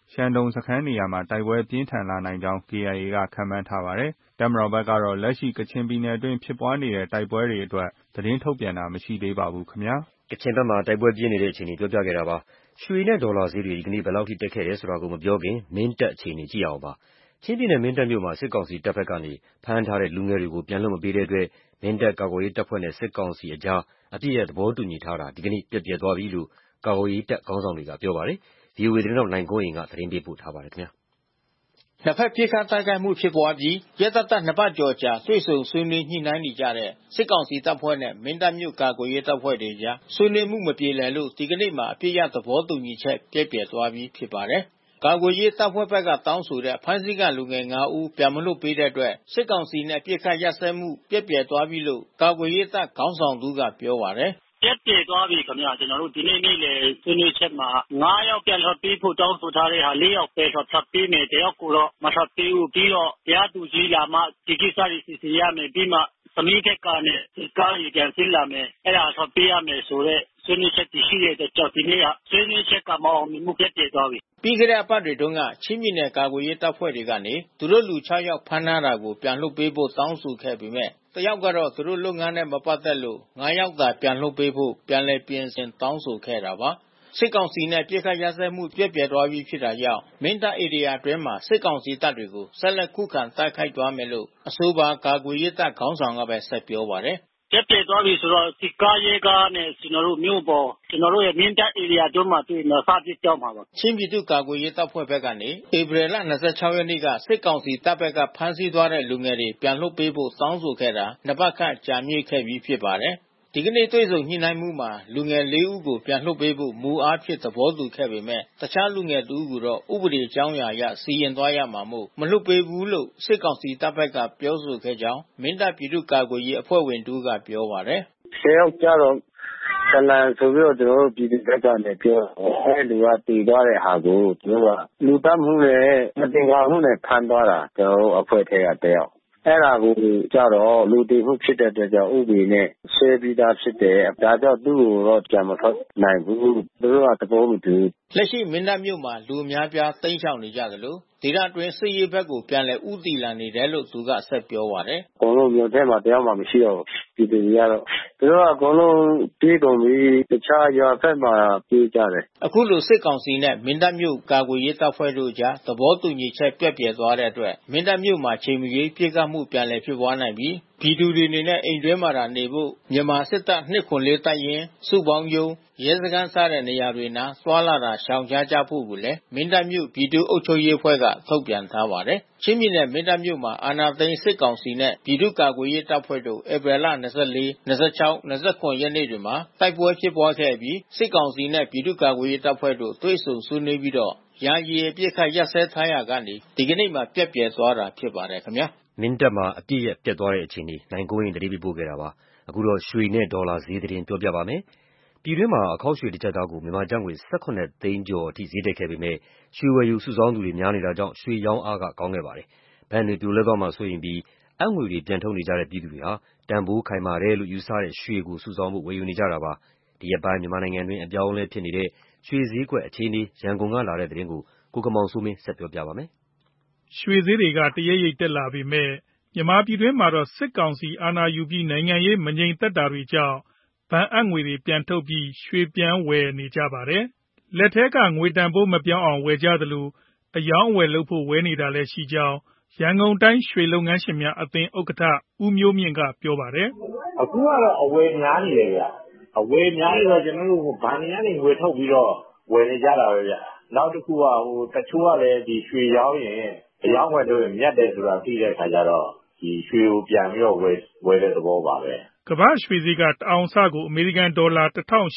S14: ရှန်ဒုန်စခန်းနေရာမှာတိုက်ပွဲပြင်းထန်လာနိုင်ကြောင်း KIA ကခန့်မှန်းထားပါတယ်။ တပ်မတော်ဘက်ကတော့လက်ရှိကချင်ပြည်နယ်အတွင်းဖြစ်ပွားနေတဲ့တိုက်ပွဲတွေအတွက်သတင်းထုတ်ပြန်တာမရှိသေးပါဘူးခင်ဗျာ
S2: ။ကချင်ဘက်မှာတိုက်ပွဲပြင်းနေတဲ့အခြေအနေပြောပြခဲ့တာပါ။ရွှေနဲ့ဒေါ်လာဈေးတွေဒီကနေ့ဘယ်လောက်ထိတက်ခဲ့တယ်ဆိုတာကိုမပြောခင်မင်းတပ်အခြေအနေကြည့်အောင်ပါ။ချင်းပြည်နယ်မင်းတပ်မြို့မှာစစ်ကောင်စီတပ်ဘက်ကနေဖမ်းထားတဲ့လူငယ်တွေကိုပြန်လွှတ်မပေးတဲ့အတွက်မင်းတပ်ကာကွယ်ရေးတပ်ဖွဲ့နဲ့စစ်ကောင်စီအကြားအပြည့်ရဲ့သဘောတူညီထားတာဒီကနေ့ပြည့်ပြည့်သွားပြီလို့ကာကွယ်ရေးတပ်ခေါင်းဆောင်တွေကပြောပါတယ်။ VOA သတင်းတော်နိုင်ကွန်းအိန်ကသတင်းပေးပို့ထားပါတယ်ခင်ဗျာ။
S17: နှစ်ဖက်ပစ်ခတ်တိုက်ခိုက်မှုဖြစ်ပွားပြီးရက်သတ္တ2ပတ်ကျော်ကြာတွေ့ဆုံဆွေးနွေးညှိနှိုင်းနေကြတဲ့စစ်ကောင်စီတပ်ဖွဲ့နဲ့မင်းတပ်မြို့ကာကွယ်ရေးတပ်ဖွဲ့တွေကြားဆွေးနွေးမှုမပြေလည်လို့ဒီကနေ့မှာအပြည့်ရသဘောတူညီချက်ပြည့်ပြည့်သွားပြီးဖြစ်ပါတယ်။ကာကွယ်ရေးတပ်ဖွဲ့ဘက်ကတောင်းဆိုတဲ့ဖမ်းဆီးခံလူငယ်5ဦးပြန်မလွှတ်ပေးတဲ့အတွက်စစ်ကောင်စီနဲ့ပစ်ခတ်ရပ်စဲမှုပြည့်ပြည့်သွားပြီလို့ကာကွယ်ရေးတပ်ခေါင်းဆောင်သူကပြောပါတယ်။
S18: ပြည့်ပြည့်သွားပြီခင်ဗျာကျွန်တော်တို့ဒီနေ့နေ့လည်ဆွေးနွေးချက်မှာ9ယောက်ပြန်လွှတ်ပေးဖို့တောင်းဆိုထားတဲ့ဟာ4ယောက်ပဲလွှတ်ပေးမယ်တယောက်ကိုတော့မလွှတ်ပေးဘူးပြီးတော့တရားသူကြီးလာမှဒီကိစ္စတွေစီစဉ်ရမယ်ပြီးမှသမီးတဲ့ကနဲ့ကားရီပြန်ဆင်းလာမယ်အဲ့ဒါလွှတ်ပေးရမယ်ဆိုတော့ဆွေးနွေးချက်ရှိတဲ့ကြောင့်ဒီနေ့ကဆွေးနွေးချက်ကမအောင်မှုပြည့်ပြည့်သွားပြီ
S17: ပြီးခဲ့တဲ့အပတ်တွေတုန်းကချင်းပြည်နယ်ကာကွယ်ရေးတပ်ဖွဲ့တွေကနေသူတို့လူ6ယောက်ဖမ်းထားတာကိုပြန်လွှတ်ပေးဖို့တောင်းဆိုခဲ့ပေမဲ့တယောက်ကတော့သူတို့လုပ်ငန်းနဲ့မပတ်သက်လို့9ယောက်သာပြန်လွှတ်ပေးဖို့ပြန်လည်ပြင်ဆင်တောင်းဆိုခဲ့တာပါစစ်ကောင်စီနဲ့ပြစ်ခတ်ရစဲမှုပြည့်ပြည့်သွားပြီးဖြစ်တာကြောင့်မင်းတပ်ဧရိယာအတွင်းမှာစစ်ကောင်စီတပ်တွေကိုဆက်လက်ခုခံတိုက်ခိုက်သွားမယ်လို့အဆိုပါကာကွယ်ရေးတပ်ခေါင်းဆောင်ကပဲဆက်ပြောပါတယ်
S18: ပြည့်ပြည့်သွားပြီဆိုတော့စစ်ကားရဲကားနဲ့ကျွန်တော်တို့မြို့ပေါ်ကျွန်တော်တို့ရဲ့မင်းတပ်ဧရိယာတွင်းမှာတွေ့နေစပစ်ကြောက်မှာပါ
S17: ချင်းပြည်သူ့ကာကွယ်ရေးတပ်ဖွဲ့ဘက်ကနေဧပြီလ26ရက်နေ့ကစစ်ကောင်စီတပ်ဘက်ကဖမ်းဆီးသွားတဲ့လူငယ်တွေပြန်လွှတ်ပေးဖို့တောင်းဆိုခဲ့တာနှစ်ပတ်ခန့်ကြာမြင့်ခဲ့ပြီးဖြစ်ပါတယ်ဒီကနေ့တွေ့ဆုံညှိနှိုင်းမှုမှာလူငယ်4ဦးကိုပြန်လွှတ်ပေးဖို့မူအားဖြင့်သဘောတူခဲ့ပေမဲ့တခြားလူငယ်2ဦးကိုတော့ဥပဒေကြောင်းအရစီရင်သွားရမှာမို့မလွှတ်ပေးဘူးလို့စစ်ကောင်စီတပ်ဘက်ကပြောဆိုခဲ့ကြောင်းမင်းတပ်ပြည်သူ့ကာကွယ်ရေးအဖွဲ့ဝင်2ဦးကပြောပါတယ်
S15: 10ယောက်ကြတော့ဆလန်ဆိုပြီးတော့ကျွန်တော်တို့ပြည်သူ့ဘက်ကနေပြောအဲ့လူကတည်သွားတဲ့ဟာကိုကျွန်တော်ကလူပတ်မှုနဲ့မတင်ပါမှုနဲ့ဖမ်းသွားတာကျွန်တော်တို့အဖွဲ့ထဲကတယောက်အဲ့ဒါကိုကြတော့လူတည်မှုဖြစ်တဲ့အတွက်ကြောင့်ဥပဒေနဲ့ဆွဲပြီးသားဖြစ်တယ်ဒါကြောင့်သူ့ကိုတော့ကြံမထွက်နိုင်ဘူးသူတို့ကသဘောမတူ
S17: လက်ရှိမင်းတပ်မြို့မှာလူအများပြားတိမ်းရှောင်နေကြတယ်လို့ဒေသတွင်းစစ်ရေးဘက်ကိုပြန်လည်ဥတီလာနေတယ်လို့သူကဆက်ပြောပါတယ်
S15: အကုန်လုံးမြို့ထဲမှာတယောက်မှမရှိတော့ဘူးပြည်သူတွေကတော့သူတို့ကအကုန်လုံးပြေးကုန်ပြီတခြားရွာဘက်မှာပြေးကြတယ်
S17: အခုလိုစစ်ကောင်စီနဲ့မင်းတပ်မြို့ကာကွယ်ရေးတပ်ဖွဲ့တို့ကြားသဘောတူညီချက်ပြည့်ပြည့်သွားတဲ့အတွက်မင်းတပ်မြို့မှာချိန်မရွေးပြစ်ခတ်မှုပြန်လည်ဖြစ်ပွားနိုင်ပြီးပြည်သူတွေအနေနဲ့အိမ်တွင်းမှာနေဖို့မြန်မာစစ်တပ်204တပ်ရင်းစုပေါင်းရုံးရဲစခန်းစတဲ့နေရာတွေနာသွားလာတာရှောင်ရှားကြဖို့ကိုလည်းမင်းတပ်မြို့ပြည်သူ့အုပ်ချုပ်ရေးအဖွဲ့ကထုတ်ပြန်ထားပါတယ်။ချင်းပြည်နယ်မင်းတပ်မြို့မှာအာဏာသိမ်းစစ်ကောင်စီနဲ့ပြည်သူ့ကာကွယ်ရေးတပ်ဖွဲ့တို့ဧပြီလ24 26 29ရက်နေ့တွေမှာတိုက်ပွဲဖြစ်ပွားခဲ့ပြီးစစ်ကောင်စီနဲ့ပြည်သူ့ကာကွယ်ရေးတပ်ဖွဲ့တို့တွေ့ဆုံဆွေးနွေးပြီးတော့ယာယီအပြစ်ခတ်ရပ်စဲထားရာကနေဒီကနေ့မှပြည့်ပြည့်သွားတာဖြစ်ပါတယ်ခင်ဗျာ
S2: မင်းတပ်မှာအပြည့်ရပြတ်သွားတဲ့အခြေအနေနိုင်ကိုင်းတတိပြပို့ခဲ့တာပါအခုတော့ရွှေနဲ့ဒေါ်လာဈေးသတင်းပြောပြပါမယ်ပြည်တွင်းမှာအခောက်ရွှေတစ်ကျပ်သားကိုမြန်မာကျပ်ငွေ18သိန်းကျော်အထိဈေးတက်ခဲ့ပေမဲ့ရွှေဝယ်ယူစုဆောင်းသူတွေများနေတာကြောင့်ရွှေရောင်းအားကကောင်းခဲ့ပါတယ်ဘဏ်တွေပြိုလဲသွားမှဆိုရင်ပြီးအငွေတွေပြန်ထုတ်နေကြတဲ့ပြည်သူတွေဟာတန်ဖိုးခိုင်မာတယ်လို့ယူဆတဲ့ရွှေကိုစုဆောင်းဖို့ဝယ်ယူနေကြတာပါဒီရက်ပိုင်းမြန်မာနိုင်ငံတွင်းအပြောင်းအလဲဖြစ်နေတဲ့ရွှေဈေးကွက်အခြေအနေရန်ကုန်ကလာတဲ့သတင်းကိုကိုကမောင်စိုးမင်းဆက်ပြောပြပါမယ်
S19: ရွှေဈေးတွေကတရိပ်ရိပ်တက်လာပေမဲ့မြန်မာပြည်တွင်းမှာတော့စစ်ကောင်စီအာဏာယူပြီးနိုင်ငံရေးမငြိမ်သက်တာတွေကြောင့်ဘဏ်အငွေတွေပြန်ထုတ်ပြီးရွှေပြန်ဝယ်နေကြပါတယ်လက်ထဲကငွေတန်ဖိုးမပြောင်းအောင်ဝယ်ကြသလိုအယောင်းအဝယ်လုပ်ဖို့ဝယ်နေတာလည်းရှိကြောင်းရန်ကုန်တိုင်းရွှေလုပ်ငန်းရှင်များအသင်းဥက္ကဋ္ဌဦးမျိုးမြင့်ကပြောပါတယ်
S20: အခုကတော့အဝယ်များနေတယ်ဗျအဝယ်များနေတော့ကျွန်တော်တို့ဘဏ်တွေကနေငွေထုတ်ပြီးတော့ဝယ်နေကြတာပဲဗျနောက်တစ်ခုကတချို့ကလည်းဒီရွှေရောင်းရင်အယောင်းဝယ်လို့မြတ်တယ်ဆိုတာသိတဲ့အခါကျတော့ဒီရွှေကိုပြန်ပြီးတော့ဝယ်တဲ့သဘောပါပဲ
S19: ကမ္ဘာရွှေဈေးကတအောင်စကိုအမေရိကန်ဒေါ်လာ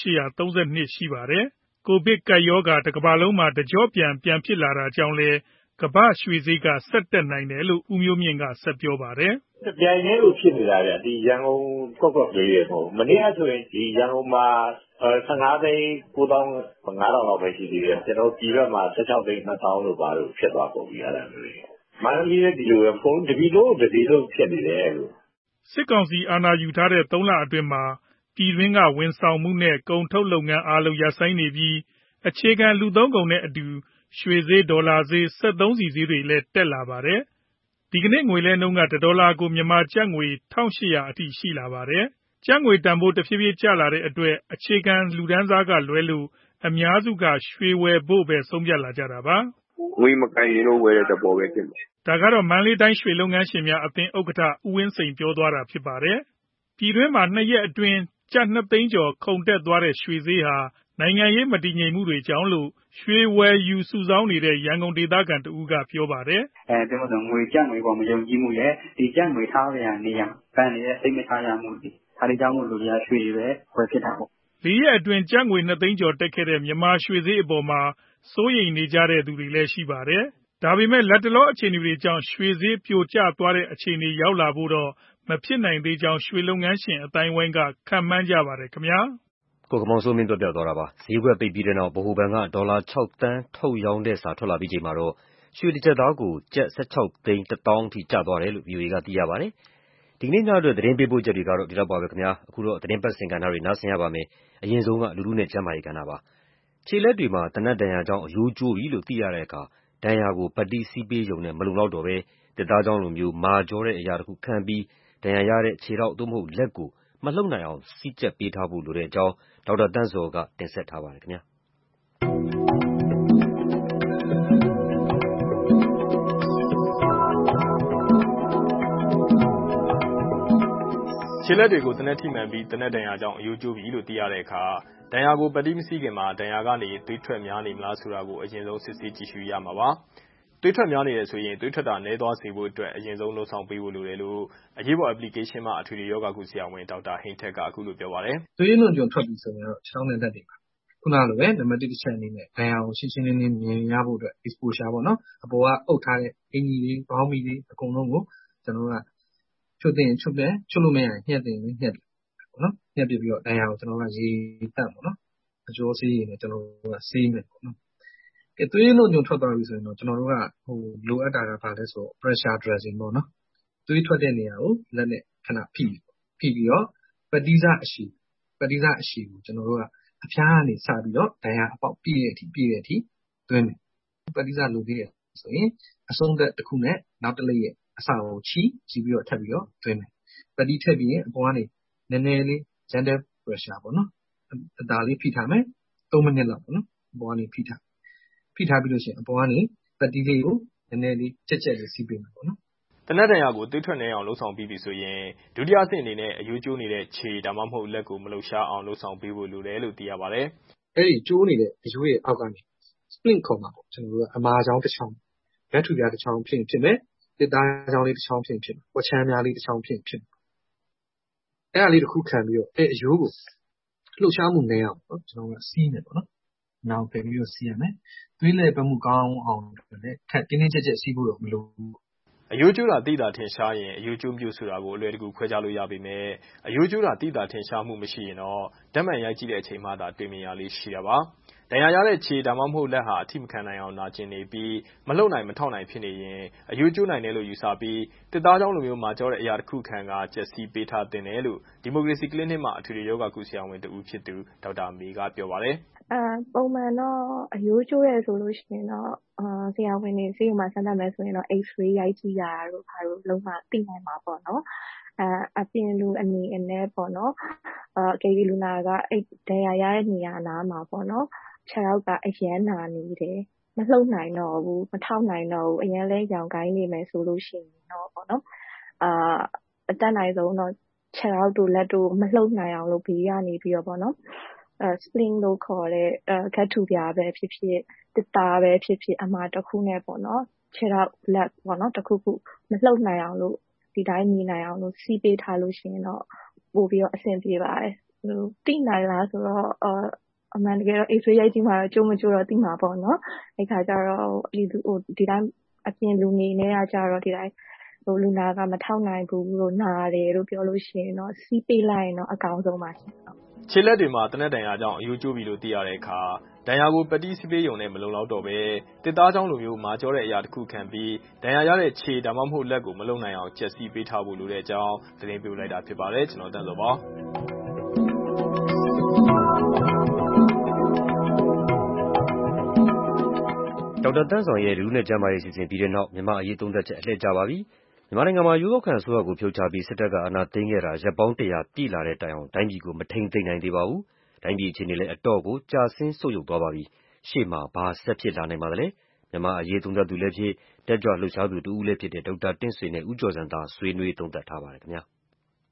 S19: 1832ရှိပါတယ်ကိုဗစ်ကပ်ရောဂါတစ်ကမ္ဘာလုံးမှာတကြော့ပြန်ဖြစ်လာတာကြောင့်လဲကမ္ဘာရွှေဈေးကဆက်တက်နိုင်တယ်လို့ဦးမျိုးမြင့်ကဆက်ပြောပါတယ်
S20: ပြိုင်နေလို့ဖြစ်နေတာဗျဒီရန်ကုန်ကွက်လေးရေပေါ့မနေ့ကဆိုရင်ဒီရန်ကုန်မှာ15သိန်း9500လောက်ပဲရှိသေးတယ်ကျွန်တော်ပြည်ဘက်မှာ16သိန်း2000လို့ပါလို့ဖြစ်သွားပုံပြီးရတယ်မျိုးမန္တလေးရဲ့ဒီလိုဖုန်းတပီလို့တပီလို့ဖြစ်နေတယ်လို့
S19: စစ်ကောင်စီအာဏာယူထားတဲ့3လအတွင်းမှာပြည်တွင်းကဝန်ဆောင်မှုနဲ့ကုန်ထုတ်လုပ်ငန်းအားလုံးရပ်ဆိုင်းနေပြီးအခြေခံလူသုံးကုန်နဲ့အတူရွှေဈေးဒေါ်လာဈေးစက်သုံးဆီဈေးတွေလည်းတက်လာပါတယ်။ဒီကနေ့ငွေလဲနှုန်းက$1ကိုမြန်မာကျပ်ငွေ1800အထိရှိလာပါတယ်။ကျပ်ငွေတန်ဖိုးတဖြည်းဖြည်းကျလာတဲ့အတွက်အခြေခံလူတန်းစားကလွဲလို့အများစုကရွှေဝယ်ဖို့ပဲဆုံးဖြတ်လာကြတာပါ
S9: ငွေမကိုင်ရင်တော့ဝယ်တဲ့သဘောပဲဖြစ်မယ်
S19: ။ဒါကတော့မန္တလေးတိုင်းရွှေလုပ်ငန်းရှင်များအသင်းဥက္ကဋ္ဌဦးဝင်းစိန်ပြောသွားတာဖြစ်ပါတယ်။ပြည်တွင်းမှာ2ရက်အတွင်းကျပ်2သိန်းကျော်ခုန်တက်သွားတဲ့ရွှေဈေးဟာနိုင်ငံရေးမတည်ငြိမ်မှုတွေကြောင့်လို့ရွှေဝယ်ယူစုဆောင်းနေတဲ့ရန်ကုန်ဒေသခံတဦးကပြောပါတယ်
S10: ။ပြောလို့ငွေကျပ်ငွေပေါ်မယုံကြည်မှုရဲ့ဒီကျပ်ငွေထားရနေရဘဏ်ရဲ့စိတ်မထားရမှုဒီဒါတွေကြောင့်မို့လူတွေကရွှေတွေပဲဝယ်ဖြစ်တာပေါ့
S19: ။၄ရက်အတွင်းကျပ်ငွေ2သိန်းကျော်တက်ခဲ့တဲ့မြန်မာရွှေဈေးအပေါ်မှာစိုးရိမ်နေကြတဲ့သူတွေလည်းရှိပါတယ်။ဒါပေမဲ့လက်တလောအခြေအနေတွေကြောင့်ရွှေဈေးပြိုကျသွားတဲ့အခြေအနေရောက်လာဖို့တော့မဖြစ်နိုင်သေးကြောင်းရွှေလုပ်ငန်းရှင်အတိုင်းဝိုင်းကခန့်မှန်းကြပါတယ်ခင်ဗျာ
S2: ။ကိုကမောင်စိုးမင်းပြောပြသွားတာပါ။ဈေးကွက်ပိတ်ပြီးတဲ့နောက်ဗဟိုဘဏ်ကဒေါ်လာ6သန်းထုတ်ရောင်းတဲ့စာထွက်လာပြီးချိန်မှာတော့ရွှေတစ်ကျပ်သားကိုကျပ်16သိန်း1000အထိကျသွားတယ်လို့ VOA ကသိရပါတယ်။ဒီကနေ့ညအတွက်သတင်းပေးပို့ချက်တွေကတော့ဒီလောက်ပါပဲခင်ဗျာ။အခုတော့သတင်းပတ်စင်ကဏ္ဍတွေနားဆင်ရပါမယ်။အရင်ဆုံးကလူထုနဲ့ကျန်းမာရေးကဏ္ဍပါ။ခြေလက်တွေမှာသေနတ်ဒဏ်ရာကြောင့်အရိုးကျိုးပြီလို့သိရတဲ့အခါဒဏ်ရာကိုပတ္တိစီးပေးရုံနဲ့မလုံလောက်တော့ဘဲသစ်သားချောင်းလိုမျိုးမာကြောတဲ့အရာတစ်ခုခံပြီးဒဏ်ရာရတဲ့ခြေထောက်သို့မဟုတ်လက်ကိုမလှုပ်နိုင်အောင်စီးကျက်ပေးထားဖို့လိုတဲ့အကြောင်းဒေါက်တာတန့်ဇော်ကတင်ဆက်ထားပါတယ်ခင်ဗျာ
S21: ခြေလက်တွေကိုသေနတ်ထိမှန်ပြီးသေနတ်ဒဏ်ရာကြောင့်အရိုးကျိုးပြီလို့သိရတဲ့အခါဒဏ်ရာကိုပတ္တိမစီးခင်မှာဒဏ်ရာကနေသွေးထွက်များနေမလားဆိုတာကိုအရင်ဆုံးစစ်ဆေးကြည့်ရှုရမှာပါ။သွေးထွက်များနေတယ်ဆိုရင်သွေးထွက်တာနည်းသွားစေဖို့အတွက်အရင်ဆုံးလှုံ့ဆော်ပေးဖို့လိုတယ်လို့အရေးပေါ် application မှာအထွေထွေယောဂကုဆရာဝန်ဒေါက်တာဟိန်းထက်ကအခုလိုပြောပါတယ်
S22: ။သွေးလွန်ကျွံထွက်ပြီဆိုရင်တော့ချောင်းနဲ့လက်တွေပါ။ခုနလိုပဲနံပါတ်1တစ်ချက်အနေနဲ့ဒဏ်ရာကိုရှင်းရှင်းလင်းလင်းမြင်ရဖို့အတွက် exposure ပေါ့နော်။အပေါ်ကအုပ်ထားတဲ့အင်ကြီးတွေဘောင်းမီတွေအကုန်လုံးကိုကျွန်တော်တို့ကချုပ်တင်ချုပ်တယ်ချုပ်လို့မရရင်ညှက်တင်ညှက်တယ်ပေါ့နော်။ညှက်ပြပြီးတော့ဒဏ်ရာကိုကျွန်တော်ကရေတက်ပေါ့နော်။အကျော်ဆေးရည်နဲ့ကျွန်တော်တို့ကဆေးမယ်ပေါ့နော်။သွေးလွန်ကျွံထွက်သွားပြီဆိုရင်တော့ကျွန်တော်တို့ကလိုအပ်တာကဘာလဲဆိုတော့ pressure dressing ပေါ့နော်။သွေးထွက်တဲ့နေရာကိုလက်နဲ့ခဏဖိပြီးတော့ပတ္တိစအရှိကိုကျွန်တော်တို့ကအဖျားကနေစပြီးတော့ဒဏ်ရာအပေါက်ပြည့်တဲ့အထိသွင်းမယ်။ပတ္တိစလိုသေးတယ်ဆိုရင်အဆုံးသက်တစ်ခုနဲ့နောက်တစ်လက်ရဲ့အစကိုချီပြီးတော့ထပ်ပြီးတော့သွင်းမယ်။ပတ္တိထည့်ပြီးရင်အပေါ်ကနေနည်းနည်းလေး gentle pressure ပေါ့နော်။အသာလေးဖိထားမယ်3မိနစ်လောက်ပေါ့နော်။အပေါ်ကနေဖိထားပြီးလို့ရှိရင်အပေါ်ကနေပတ္တိလေးကိုနည်းနည်းလေးကြက်လေးစီးပေးမယ်ပေါ့နော်
S21: ။သေနတ်ဒဏ်ရာကိုသွေးထွက်နေအောင်လှုံ့ဆော်ပြီးပြီဆိုရင်ဒုတိယအဆင့်အနေနဲ့အရိုးကျိုးနေတဲ့ခြေဒါမှမဟုတ်လက်ကိုမလှုပ်ရှားအောင်လှုံ့ဆော်ပေးဖို့လိုတယ်လို့သိရပါတယ်
S22: ။အဲ့ဒီကျိုးနေတဲ့အရိုးရဲ့အောက်ကနေ splint ခေါ်မှာပေါ့ကျွန်တော်တို့ကအမာချောင်းတစ်ချောင်းဓာတ်ထူပြားတစ်ချောင်းဖြစ်မယ်သစ်သားချောင်းလေးတစ်ချောင်းဖြစ်မယ်ပွက်ချမ်းများလေးတစ်ချောင်းဖြစ်မယ်အဲ့ဒါလေးတစ်ခုခံပြီးတော့အဲ့အရိုးကိုလှုပ်ရှားမှုနည်းအောင်ပေါ့ကျွန်တော်ကစီးမယ်ပေါ့နော်နောက်ပြန်ပြီးတော့စီးရမယ်သွေးလက်ပတ်မှုကောင်းအောင်လည်းခက်တင်းတင်းကြပ်ကြပ်စီးဖို့တော့မလိုဘူး
S21: အယိုးကျိုးတာသိတာထင်ရှားရင်အယိုးကျိုးမျိုးဆိုတာကိုအလွယ်တကူခွဲခြားလို့ရပေမဲ့အယိုးကျိုးတာသိတာထင်ရှားမှုမရှိရင်တော့ဓာတ်မှန်ရိုက်ကြည့်တဲ့အချိန်မှသာတွေ့မြင်ရလေးရှိတာပါဒဏ်ရာရတဲ့ခြေဒါမှမဟုတ်လက်ဟာအထိမခံနိုင်အောင်နာကျင်နေပြီးမလှုပ်နိုင်မထောက်နိုင်ဖြစ်နေရင်အယိုးကျိုးနိုင်တယ်လို့ယူဆပြီးတစ်သားချောင်းလိုမျိုးမာကြောတဲ့အရာတစ်ခုခံကကျက်စီးပေးထားတင်တယ်လို့ဒီမိုကရေစီကလင်းနစ်မှာအထွေထွေယောဂကုဆရာဝန်တဦးဖြစ်သူဒေါက်တာမေကပြောပါတယ်
S23: ပုံမှန်တော့အရိုးကျိုးရဲဆိုလို့ရှိရင်တော့ဆရာဝန်တွေဆေးရုံမှာစမ်းသပ်မယ်ဆိုရင်တော့ X-ray ရိုက်ကြည့်ရတာတို့ဘာလို့လုံးဝသိနိုင်မှာပေါ့နော်အပြင်လူအနေနဲ့ပေါ့နော်ကေဒီလူနာကအဲ့ဒဏ်ရာရတဲ့နေရာနားမှာပေါ့နော်ခြေထောက်ကအရမ်းနာနေတယ်မလှုပ်နိုင်တော့ဘူးမထောက်နိုင်တော့ဘူးအရန်လဲရောင်ကိုင်းနေမယ်ဆိုလို့ရှိရင်တော့ပေါ့နော်အတက်နိုင်ဆုံးတော့ခြေထောက်တို့လက်တို့မလှုပ်နိုင်အောင်လို့ဘေးကနေပြီးတော့ပေါ့နော်spling လို့ခေါ်တဲ့ကတ်ထူပြားပဲဖြစ်ဖြစ်တစ်သားပဲဖြစ်ဖြစ်အမှားတစ်ခုနဲ့ပေါ့နော်ခြေထောက်လက်ပေါ့နော်တစ်ခုခုမလှုပ်နိုင်အောင်လို့ဒီတိုင်းနေနိုင်အောင်လို့စီးပေးထားလို့ရှိရင်တော့ပို့ပြီးတော့အဆင်ပြေပါတယ်တိနိုင်လားဆိုတော့အမှန်တကယ်တော့ X-ray ရိုက်ကြည့်မှတော့ကျိုးမကျိုးတော့သိမှာပေါ့နော်အဲ့ခါကျတော့ဒီတိုင်းအပြင်လူနေနဲ့ကကြတော့ဒီတိုင်းလူနာကမထောက်နိုင်ဘူးလို့နာတယ်လို့ပြောလို့ရှိရင်တော့စီးပေးလိုက်ရင်တော့အကောင်းဆုံးပါရှင်
S21: ခြေလက်တွေမှာသေနတ်ဒဏ်ရာကြောင့်အရိုးကျိုးပြီလို့သိရတဲ့အခါဒဏ်ရာကိုပတ္တိစီးပေးရုံနဲ့မလုံလောက်တော့ပဲတစ်သားချောင်းလိုမျိုးမာကြောတဲ့အရာတစ်ခုခံပြီးဒဏ်ရာရတဲ့ခြေဒါမှမဟုတ်လက်ကိုမလုံနိုင်အောင်ကျက်စီးပေးထားဖို့လိုတဲ့အကြောင်းသတင်းပေးလိုက်တာဖြစ်ပါတယ်ကျွန်တော်တန်းစောပါ
S2: ဒေါက်တာသန်းဆောင်ရဲ့လူထုနဲ့ကျန်းမာရေးအစီအစဉ်ပြီးတဲ့နောက်မြန်မာ့အရေးသုံးသပ်ချက်အလှည့်ကျပါပြီ။မြန်မာနိုင်ငံမှာရွေးကောက်ခံအစိုးရကိုဖြုတ်ချပြီးစစ်တပ်ကအာဏာသိမ်းခဲ့တာရက်ပေါင်း100ပြည့်လာတဲ့တိုင်အောင်တိုင်းပြည်ကိုမထိန်းသိမ်းနိုင်သေးပါဘူး။တိုင်းပြည်အခြေအနေလည်းအတော့်ကိုကျဆင်းဆုတ်ယုတ်သွားပါပြီ။ရှေ့မှာဘာဆက်ဖြစ်လာနိုင်ပါသလဲ။မြန်မာ့အရေးသုံးသပ်သူလည်းဖြစ်တက်ကြွလှုပ်ရှားသူတဦးလည်းဖြစ်တဲ့ဒေါက်တာတင့်ဆွေနဲ့ဦးကျော်ဇံသာဆွေးနွေးသုံးသပ်ထားပါတယ်ခင်ဗျာ။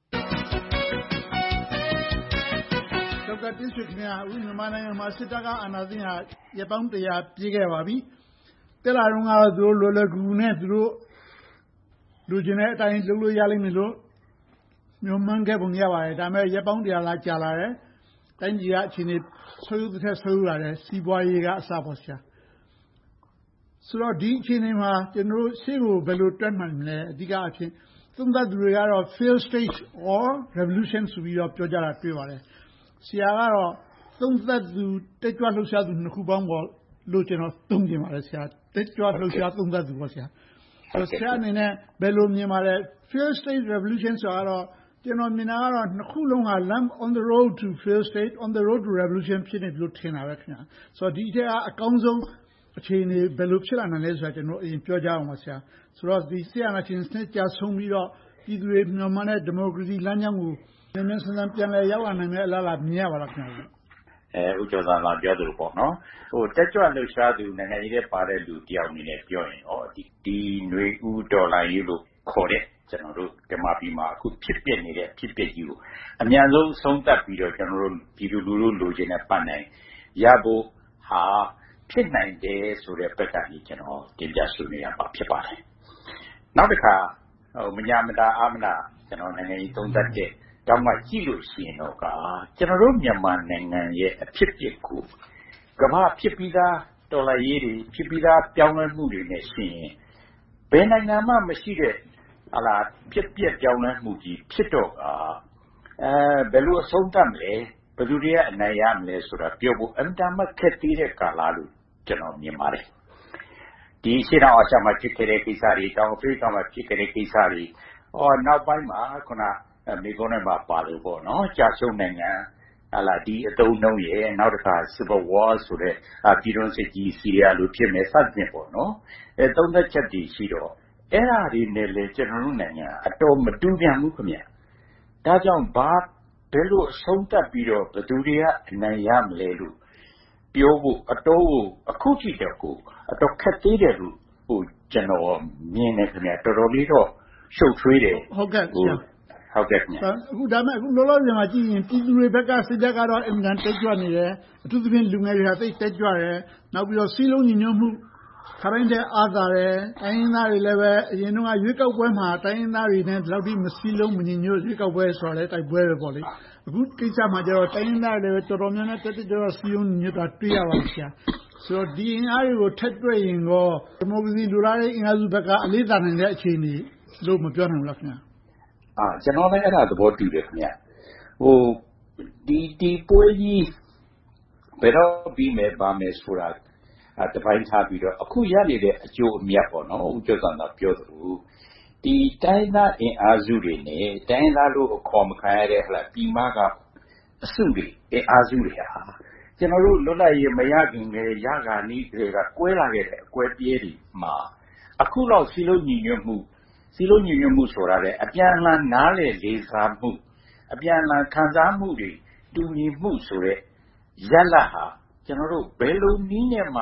S1: ဒေါက်တာတင့်ဆွေခင်ဗျာအခုမြန်မာနိုင်ငံမှာစစ်တပ်ကအာဏာသိမ်းတာရက်ပေါင်း100ပြည့်ခဲ့ပါပြီ။တက်လာတော့ကတော့သူတို့လွယ်ကူနဲ့သူတို့လူကျင်တဲ့အတိုင်းလုပ်လို့ရလိမ့်မယ်လို့မျိုးမှန်းခဲ့ပုံရပါတယ်။ဒါပေမဲ့ရက်ပေါင်း100လောက်ကြာလာတယ်။တိုင်းပြည်ကအခြေအနေဆိုးရုပ်တစ်ထက်ဆိုးလာတယ်။စီးပွားရေးကအစပေါ့ဆရာ။ဆိုတော့ဒီအခြေအနေမှာကျွန်တော်တို့ရှေ့ကိုဘယ်လိုတွက်နိုင်မလဲ။အဓိကအဖြစ်သုံးသပ်သူတွေကတော့ failed state or revolution ဆိုပြီးတော့ပြောကြတာတွေ့ပါတယ်။ဆရာကတော့သုံးသပ်သူတက်ကြွလှုပ်ရှားသူနှစ်ခုပေါင်းပေါ့လို့ကျွန်တော်သုံးချင်ပါတယ်ဆရာ။တက်ကြွလှုပ်ရှားသုံးသပ်သူပေါ့ဆရာ။ဆရာအနေနဲ့ဘယ်လိုမြင်ပါလဲ failed state revolution ဆိုတော့ကျွန်တော်မြင်တာကတော့နှစ်ခုလုံးဟာ on the road to failed state on the road to revolution ဖြစ်နေပြီလို့ထင်တာပဲခင်ဗျာ။ဆိုတော့ဒီအထက်ကအကောင်းဆုံးအခြေအနေဘယ်လိုဖြစ်လာနိုင်လဲဆိုတာကျွန်တော်အရင်ပြောကြအောင်ပါဆရာ။ဆိုတော့ဒီဆရာနာချင်းစနစ်ကြာဆုံးပြီးတော့ပြည်သူတွေမြန်မာနဲ့ဒီမိုကရေစီလမ်းကြောင်းကိုမြန်မြန်ဆန်ဆန်ပြန်လည်ရောက်လာနိုင်မယ့်အလားအလာမြင်ရပါလားခင်ဗျာ။
S6: ဦးကျော်ဇံသာပြောသလိုပေါ့နော်တက်ကြွလှုပ်ရှားသူနိုင်ငံရေးထဲပါတဲ့လူတယောက်အနေနဲ့ပြောရင်ဒီຫນွေဦးဒေါ်လာရေးလို့ခေါ်တဲ့ကျွန်တော်တို့ဓမ္မပြည်မှာအခုဖြစ်ပျက်နေတဲ့ဖြစ်ပျက်ကြီးကိုအများဆုံးဆုံးသက်ပြီးတော့ကျွန်တော်တို့ပြည်သူလူထုလိုချင်တဲ့ပတ်နိုင်ရဖို့ဟာဖြစ်နိုင်တယ်ဆိုတဲ့ဘက်ကနေကျွန်တော်တင်ပြဆွေးနွေးရပါဖြစ်ပါတယ်နောက်တစ်ခါမညာမတာအာမနာကျွန်တော်နိုင်ငံရေးသုံးသပ်တဲ့တောင်းမှကြည့်လို့ရှိရင်တော့ကျွန်တော်တို့မြန်မာနိုင်ငံရဲ့အဖြစ်အပျက်ကိုကမ္ဘာဖြစ်ပြီးသားဒေါ်လာရေးတွေဖြစ်ပြီးသားပြောင်းလဲမှုတွေနဲ့ရှိရင်ဘယ်နိုင်ငံမှမရှိတဲ့ဖြစ်ပျက်ပြောင်းလဲမှုကြီးဖြစ်တော့ဘယ်လိုအဆုံးသတ်မလဲဘယ်သူတွေကအနိုင်ရမလဲဆိုတာပြောဖို့အင်တာမက်ခက်သေးတဲ့ကာလလို့ကျွန်တော်မြင်ပါတယ်ဒီရှေ့တော့အချက်မှဖြစ်ခဲ့တဲ့ကိစ္စတွေတောင်အဖရိကမှာဖြစ်ခဲ့တဲ့ကိစ္စတွေနောက်ပိုင်းမှာခုနမိကုန်းနဲ့ပါလို့ပေါ့နော်ကြာရှုံးနိုင်ငံဒီအတုံးနှုံးရဲ့နောက်တစ်ခါ Civil War ဆိုတဲ့ပြည်တွင်းစစ်ကြီးဆီးရီးယားလိုဖြစ်မယ်စသဖြင့်ပေါ့နော်သုံးသက်ချက်တွေရှိတော့အဲ့ဒါတွေနဲ့လေကျွန်တော်တို့နိုင်ငံအတော်မတူပြန်ဘူးခင်ဗျဒါကြောင့်ဘယ်လိုအဆုံးသတ်ပြီးတော့ဘယ်သူတွေကအနိုင်ရမလဲလို့ပြောဖို့အတော်ကိုအခုကြည့်တော့ကိုအတော်ခက်သေးတယ်လို့ကျွန်တော်မြင်နေခင်ဗျတော်တော်လေးတော့ရှုပ်ထွေးတယ်
S1: ဟုတ်ကဲ့ဆရာ
S6: ဟုတ်ကဲ့ခင်ဗျ
S1: အခုဒါမဲ့အခုလောလောဆယ်မှာကြည့်ရင်ပြည်သူတွေဘက်ကစိတ်ဓာတ်ကတော့အင်ကန်တက်ကြွနေတယ်အထူးသဖြင့်လူငယ်တွေကသိတက်ကြွတယ်နောက်ပြီးတော့စီးလုံးညီညွတ်မှုခရိုင်းတဲ့အားသာတယ်တိုင်းရင်းသားတွေလည်းပဲအရင်တော့ရွေးကောက်ပွဲမှာတိုင်းရင်းသားတွေနဲ့ဒီလောက်ထိမစည်းလုံးမညီညွတ်ရွေးကောက်ပွဲဆိုတော့လေတိုက်ပွဲပဲပေါ့လေအခုကိစ္စမှာကျတော့တိုင်းရင်းသားတွေလည်းတော်တော်များများတက်တော့စီးလုံးညီညွတ်တာတွေ့ရပါဆရာဆိုတော့ဒီအင်အားတွေကိုထက်တွေ့ရင်တော့ဒီမိုကရေစီလူလားတဲ့အင်အားစုဘက်ကအလေးသာနိုင်တဲ့အခြေအနေလို့မပြောနိုင်ဘူးလားခင်ဗျာ
S6: ကျွန်တော်လည်းအဲ့ဒါသဘောတူတယ်ခင်ဗျဒီပွဲကြီးဘယ်တော့ပြီးမယ်ပါမယ်ဆိုတာတပိုင်းထားပြီးတော့အခုရနေတဲ့အကျိုးအမြတ်ပေါ့နော်ဦးကျော်စံသာပြောသလိုဒီတိုင်းသားအင်အားစုတွေနဲ့တိုင်းသားလို့ခေါ်မခံရတဲ့ပြည်မကအစုတွေအင်အားစုတွေဟာကျွန်တော်တို့လွတ်လပ်ရေးမရခင်ကရခါနီးတွေကကွဲလာခဲ့တဲ့အကွဲပြဲတွေမှာအခုလောက်စီလုံးညီညွတ်မှုဆိုတာလေအပြန်အလှန်နားလေလေးစားမှုအပြန်အလှန်ခံစားမှုတွေတူညီမှုဆိုတဲ့ရလဟာကျွန်တော်တို့ဘယ်လိုနည်းနဲ့မှ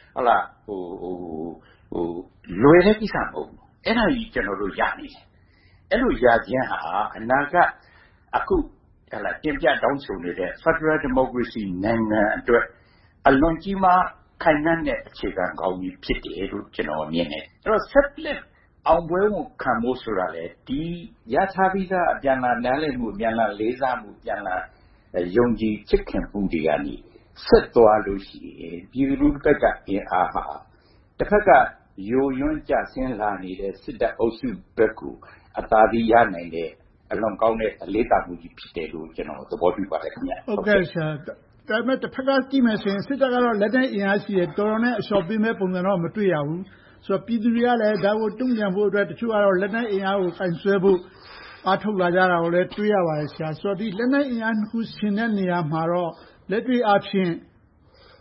S6: လွယ်တဲ့ကိစ္စမဟုတ်ဘူးအဲ့ဒါကြီးကျွန်တော်တို့ရနေတယ်အဲ့လိုရခြင်းဟာအနာဂတ်အခုတင်ပြတောင်းဆိုနေတဲ့ Federal Democracy နိုင်ငံအတွက်အလွန်ကြီးမားခိုင်နှံ့တဲ့အခြေခံကောင်းကြီးဖြစ်တယ်လို့ကျွန်တော်မြင်တယ်အဲ့တော့ settlement အောင်ပွဲကိုခံဖို့ဆိုတာလေဒီရထားပြီးသားအပြန်အလှန်နားလည်မှုအပြန်အလှန်လေးစားမှုအပြန်အလှန်ယုံကြည်ချစ်ခင်မှုတွေကနေဆက်သွားလို့ရှိရင်ပြည်သူလူထုဘက်ကအင်အားဟာတစ်ဖက်ကယိုယွန်းကျဆင်းလာနေတဲ့စစ်တပ်အုပ်စုဘက်ကိုအသာစီးရနိုင်တဲ့အလွန်ကောင်းတဲ့အလေးသာမှုကြီးဖြစ်တယ်လို့ကျွန်တော်သဘောတူပါတယ်ခင်ဗျ
S1: ဟုတ်ကဲ့ဆရာဒါပေမဲ့တစ်ဖက်ကကြည့်မယ်ဆိုရင်စစ်တပ်ကတော့လက်နက်အင်အားရှိတယ်တော်တော်နဲ့အလျှော့ပေးမဲ့ပုံစံတော့မတွေ့ရဘူးဆိုတော့ပြည်သူတွေကလည်းဒါကိုတုံ့ပြန်ဖို့အတွက်တချို့ကတော့လက်နက်အင်အားကိုကင်ဆွဲဖို့အားထုတ်လာကြတာကိုလည်းတွေ့ရပါတယ်ဆရာဆိုတော့ဒီလက်နက်အင်အားနှစ်ခုရှင်တဲ့နေရာမှာတော့လက်တွေ့အားဖြင့်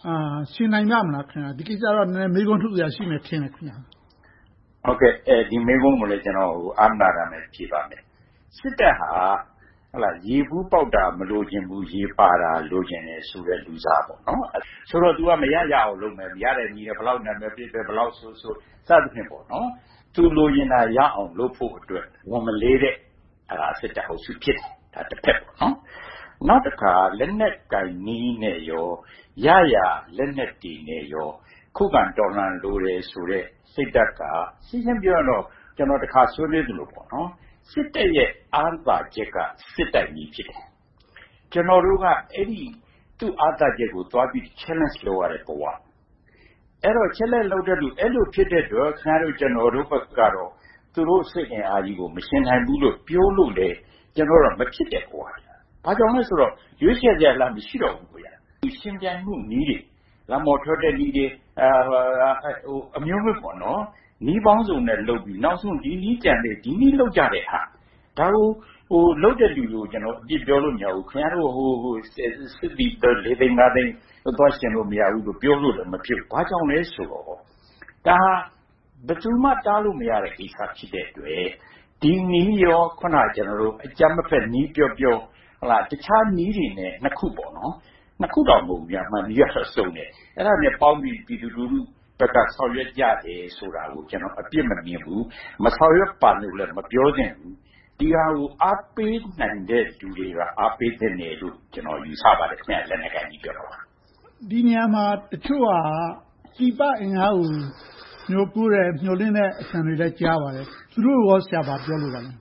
S1: ရှင်နိုင်ကြမလားခင်ဗျာဒီကိစ္စတော့နည်းနည်းမေးခွန်းထုတ်စရာရှိမယ်ထင်တယ်ခင်ဗျာ
S6: ဟုတ်ကဲ့ဒီမေးခွန်းကိုလည်းကျွန်တော်အာမနာရမယ်ဖြေပါမယ်စစ်တပ်ဟာရေဘူးပေါက်တာမလိုချင်ဘူးရေပါတာလိုချင်တယ်ဆိုတဲ့လူစားပေါ့နော်ဆိုတော့ तू ကမရရအောင်လုပ်မယ်မရတဲ့ကြီးဘယ်လောက်နာမည်ပြည့်ဘယ်လောက်ဆိုစသဖြင့်ပေါ့နော် तू လိုချင်တာရအောင်လုပ်ဖို့အတွက်ဝန်မလေးတဲ့စစ်တပ်ဟုတ်စုဖြစ်တယ်ဒါတစ်ဖက်ပေါ့နော်နောက်တစ်ခါလက်နက်ကင်နီးနဲ့ရောရလက်နက်တီနဲ့ရောခုခံတော်လှန်လိုတယ်ဆိုတဲ့စိတ်ဓာတ်ကရှင်းပြောတော့ကျွန်တော်တစ်ခါဆွေးနွေးသလိုပေါ့နော်စစ်တပ်ရဲ့အားသာချက်ကစစ်တပ်ကြီးဖြစ်တယ်ကျွန်တော်တို့ကအဲ့ဒီသူ့အားသာချက်ကိုသွားပြီး challenge လုပ်ရတဲ့ဘဝအဲ့တော့ challenge လုပ်တဲ့လူအဲ့လိုဖြစ်တဲ့တော့ခင်ဗျားတို့ကျွန်တော်တို့ဘက်ကတော့သူတို့စိတ်အင်အားကြီးကိုမရှင်းနိုင်ဘူးလို့ပြောလို့လေကျွန်တော်တော့မဖြစ်တဲ့ဘဝဘာကြောင့်လဲဆိုတော့ရွေးချယ်ကြလားမရှိတော့ဘူးဗျာရှင်းပြမှုနည်းတွေလာမော်ထွက်တဲ့နည်းတွေအမျိုးမျိုးပေါ့နော်နီးပေါင်းစုံနဲ့လုပ်ပြီးနောက်ဆုံးဒီနီးကြံတဲ့ဒီနီးလောက်ကြတဲ့ဟာဒါကိုလုပ်တဲ့လူကိုကျွန်တော်အပြစ်ပြောလို့မရဘူးခင်ဗျားတို့စစ်တီတော်လေးသိန်းငါးသိန်းတော့ရှင်လို့မရဘူးလို့ပြောလို့လည်းမဖြစ်ဘူးဘာကြောင့်လဲဆိုတော့ဒါဘယ်သူမှတားလို့မရတဲ့ကိစ္စဖြစ်တဲ့အတွက်ဒီနီးရောခုနကျွန်တော်တို့အကြမ်းမဖက်နီးပြောတခြားနီးတွေနဲ့နှစ်ခုပေါ့နော်နှစ်ခုတော့မဟုတ်ဘူးဗျာမှနီးရတော့စုံတယ်အဲ့ဒါနဲ့ပေါင်းပြီးပြည်သူလူထုဘက်ကဆောင်ရွက်ကြတယ်ဆိုတာကိုကျွန်တော်အပြစ်မမြင်ဘူးမဆောင်ရွက်ပါလို့လည်းမပြောသင့်ဘူးဒီဟာကိုအားပေးနိုင်တဲ့လူတွေကအားပေးတဲ့နေလို့ကျွန်တော်ယူဆပါတယ်ခင်ဗျာလက်နက်ကိုင်ကြီးပြောတော့
S1: ဒီနေရာမှာတချို့ဟာစီပအင်အားကိုမျိုးကူးတယ်မျှော်လင့်တဲ့အဆန်တွေလည်းကြားပါတယ်သူတို့ရောဆရာပါပြောလို့ပါလဲ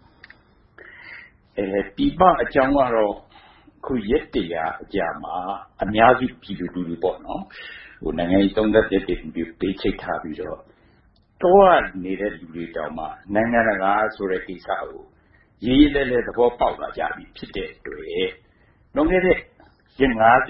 S6: ပြပအကြောင်းကတော့ခုရက်တရာအကြမှာအများစုပြည်သူလူပေါ့နော်နိုင်ငံရေးသုံးသပ်တဲ့ပြည်ပေးချိတ်ထားပြီးတော့တော့နေတဲ့လူတွေတောင်မှနိုင်ငံတကာဆိုတဲ့ကိစ္စကိုရေးလဲသဘောပေါက်လာကြပြီဖြစ်တဲ့အတွက်လွန်ခဲ့တဲ့ရက်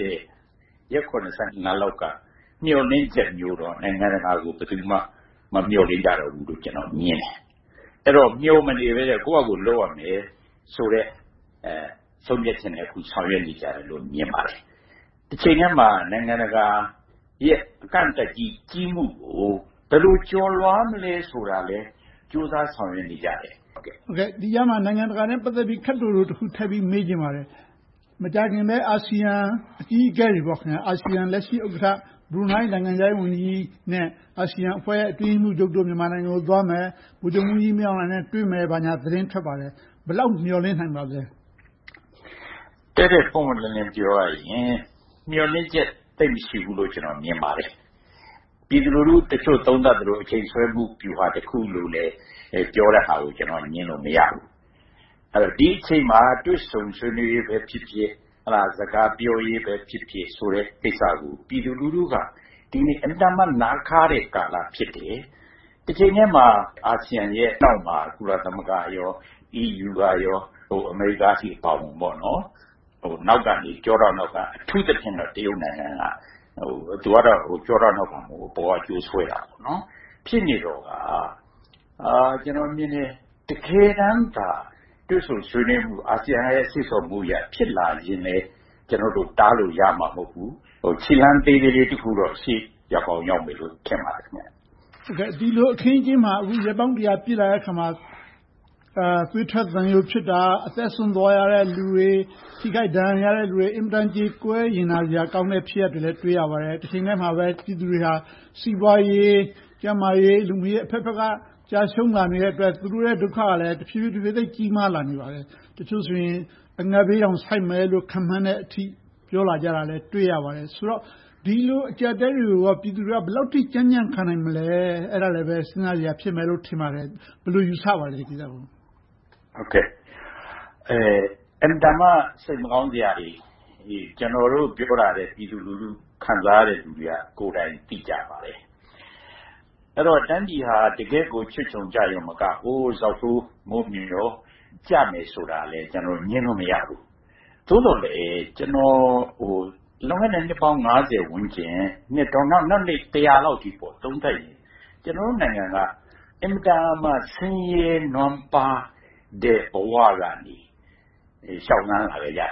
S6: 50ရက်85လောက်ကမျှော်လင့်ချက်မျိုးတော့နိုင်ငံတကာကိုဘယ်သူမှမမျှော်လင့်ကြတော့ဘူးလို့ကျွန်တော်မြင်တယ်အဲ့တော့မျှော်မနေပဲကိုယ့်အကူလုပ်ရမယ်ဆိုတဲ့ဆုံးဖြတ်ချက်နဲ့အခုဆောင်ရွက်နေကြတယ်လို့မြင်ပါတယ်ဒီချိန်ထဲမှာနိုင်ငံတကာရဲ့အကန့်အသတ်ကြီးမှုကိုဘယ်လိုကျော်လွှားမလဲဆိုတာလဲကြိုးစားဆောင်ရွက်နေကြတယ်
S1: ဟုတ်ကဲ့ဒီကမှာနိုင်ငံတကာနဲ့ပတ်သက်ပြီးခက်တူတစ်ခုထပ်ပြီးမေးချင်ပါတယ်မကြခင်ပဲအာဆီယံအကြီးအကဲတွေပေါ့ခင်ဗျာအာဆီယံလက်ရှိဥက္ကဋ္ဌဘရူနိုင်းနိုင်ငံသားဝန်ကြီးနဲ့အာဆီယံအဖွဲ့ရဲ့အတွင်းမှုချုပ်တို့မြန်မာနိုင်ငံကိုသွားမယ်ဗိုလ်ချုပ်မှုကြီးမြောက်နိုင်နဲ့တွေ့မယ်ဘာညာသတင်းထွက်ပါတယ်ဘယ်လောက်မျှော်လင့်နိုင်ပါလဲ
S6: တဲ့ပုံမှန်လည်းပြောရရင်မျှော်လင့်ချက်သိမရှိဘူးလို့ကျွန်တော်မြင်ပါတယ်ပြည်သူလူထုတချို့သုံးသပ်တယ်လို့အချိန်ဆွဲမှုပြူဟာတစ်ခုလို့လည်းပြောတဲ့ဟာကိုကျွန်တော်ညင်းလို့မရဘူးအဲ့တော့ဒီအချိန်မှာတွေ့ဆုံဆွေးနွေးရေးပဲဖြစ်ဖြစ်စကားပြောရေးပဲဖြစ်ဖြစ်ဆိုတဲ့ကိစ္စကိုပြည်သူလူထုကဒီနေ့အင်တာမနာခါတဲ့ကာလဖြစ်တယ်ဒီချိန်ထဲမှာအာဆီယံရဲ့နောက်မှာကုလသမဂ္ဂရော EU ကရောအမေရိကစီပေါင်းပေါ့နော်နောက်ကနေကြောတော့နောက်ကအထူးသဖြင့်တော့တရုတ်နိုင်ငံကသူကတော့ကြောတော့နောက်ကပေါ်ကကျိုးဆွဲတာပေါ့နော်ဖြစ်နေတော့ကျွန်တော်မြင်တယ်တကယ်တမ်းသာတွေ့ဆုံဆွေးနွေးမှုအာဆီယံရဲ့စိတ်ဆော်မှုရဖြစ်လာရင်လည်းကျွန်တော်တို့တားလို့ရမှာမဟုတ်ဘူးခြေလမ်းသေးသေးလေးတစ်ခုတော့ရှိရောက်အောင်ရောက်မယ်လို့ထင်ပါတယ်ခင်ဗျ
S1: ဟုတ်ကဲ့ဒီလိုအခင်းကျင်းမှာအခုရပောင်းတရားပြည့်လာတဲ့ခါမှာသွေးထွက်သံယိုဖြစ်တာအသက်ဆုံးသွားရတဲ့လူတွေထိခိုက်ဒဏ်ရာရတဲ့လူတွေအင်တန်ကြီးကွဲရင်လာစရာကောင်းတဲ့ဖြစ်ရပ်တွေလည်းတွေ့ရပါတယ်တစ်ချိန်တည်းမှာပဲပြည်သူတွေဟာစီးပွားရေးကျန်းမာရေးလူမှုရေးအဖက်ဖက်ကကြာရှုံးလာနေတဲ့အတွက်သူတို့ရဲ့ဒုက္ခကလည်းတဖြည်းဖြည်းသိကြီးမားလာနေပါတယ်တချို့ဆိုရင်အငတ်ဘေးအောင်ဆိုင်မယ်လို့ခံမှန်းတဲ့အထိပြောလာကြတာလည်းတွေ့ရပါတယ်ဆိုတော့ဒီလိုအကြက်တဲတွေကပြည်သူတွေကဘယ်လောက်ထိကြမ်းကြမ်းခံနိုင်မလဲအဲ့ဒါလည်းပဲစဉ်းစားကြရဖြစ်မယ်လို့ထင်ပါတယ်ဘယ်လိုယူဆပါလဲဒီကိစ္စကို
S6: ဟုတ်ကဲ့အန်တမစိတ်မကောင်းစရာတွေကျွန်တော်တို့ပြောတာတဲ့ပြည်သူလူထုခံစားရတဲ့လူတွေကကိုယ်တိုင်သိကြပါတယ်အဲ့တော့တန်းကြီးဟာတကယ်ကိုချွတ်ချုံကြရုံမကဇောက်ထိုးမိုးမြင်ရောကြမယ်ဆိုတာလေကျွန်တော်ညင်းလို့မရဘူးသို့တော်လေကျွန်တော်လွန်ခဲ့တဲ့နှစ်ပေါင်း50ဝန်းကျင်နှစ်တော့နောက်နှစ်100လောက်ဒီပေါ့သုံးသက်ရင်ကျွန်တော်နိုင်ငံကအင်တာမဆင်းရဲနွမ်းပါတဲ့ဘဝကနေရှောင်နှမ်းလာကြရတယ်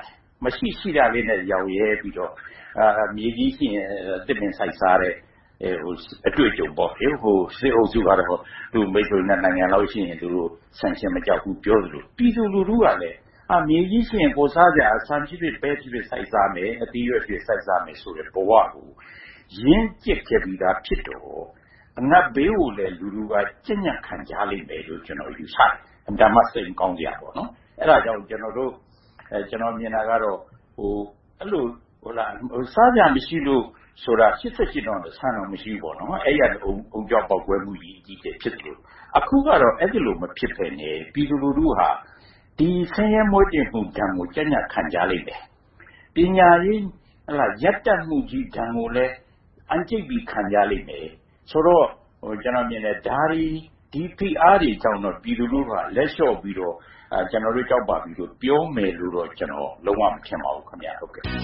S6: မရှိတာလေးနဲ့ရောင်ရဲပြီးတော့မြေကြီးရှိရင်တစ်ပင်စိုက်စားတဲ့အတွေ့အကြုံပေါ့လေဟိုစစ်အုပ်စုကတော့သူမိတ်ဆွေနဲ့နိုင်ငံလောက်ရှိရင်သူတို့ဆန့်ကျင်မကြောက်ဘူးပြောသလိုပြည်သူလူထုကလည်းမြေကြီးရှိရင်ကိုစားကြအဆန်းဖြစ်ပဲဖြစ်စိုက်စားမယ်အသီးရွက်ဖြစ်စိုက်စားမယ်ဆိုတဲ့ဘဝကိုရင်းကျက်ခဲ့ပြီးသားဖြစ်တော့အငတ်ဘေးကိုလည်းလူလူကကြက်ညက်ခံကြလိမ့်မယ်လို့ကျွန်တော်ယူဆတယ်။ဒါမှစိတ်ကောင်းကြပါတော့။အဲ့ဒါကြောင့်ကျွန်တော်မြင်တာကတော့အဲ့လိုစားကြမရှိလို့ဆိုတာ88တော့ဆန်းတော့မရှိဘူးပေါ့နော်။အဲ့ရအုံကြောက်ပောက်ကွဲမှုကြီးအကြီးကျယ်ဖြစ်တယ်။အခုကတော့အဲ့ဒီလိုမဖြစ်ပဲနဲ့ပြည်သူလူထုဟာဒီဆင်းရဲမွဲတေမှုဒဏ်ကိုကြက်ညက်ခံကြလိမ့်မယ်။ပညာရေးရပ်တန့်မှုကြီးဒဏ်ကိုလည်းအန်ကျိတ်ပြီးခံကြလိမ့်မယ်ဆိုတော့ကျွန်တော်မြင်တယ်ဒါဒီဖိအားတွေကြောင့်တော့ပြည်သူလူထုကလက်လျှော့ပြီးတော့ကျွန်တော်တို့ကြောက်ပါပြီလို့ပြောမယ်လို့တော့ကျွန်တော်လုံးဝမထင်ပါဘူးခင်ဗျာဟုတ်ကဲ့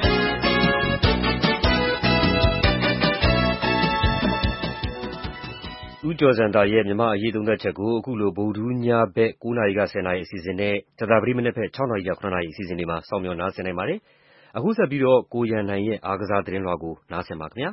S2: ဦးကျော်စံသာရဲ့မြန်မာအရေးသုံးသပ်ချက်ကိုအခုလိုဗုဒ္ဓညဘက်9နာရီက10နာရီအစီအစဉ်နဲ့ကြာသပတေးမနေ့ဘက်6နာရီက9နာရီအစီအစဉ်တွေမှာစောင့်မျှော်နားဆင်နိုင်ပါတယ်အခုဆက်ပြီးတော့ကိုရန်နိုင်ရဲ့အားကစားသတင်းလွှာကိုနားဆင်ပါခင်ဗျာ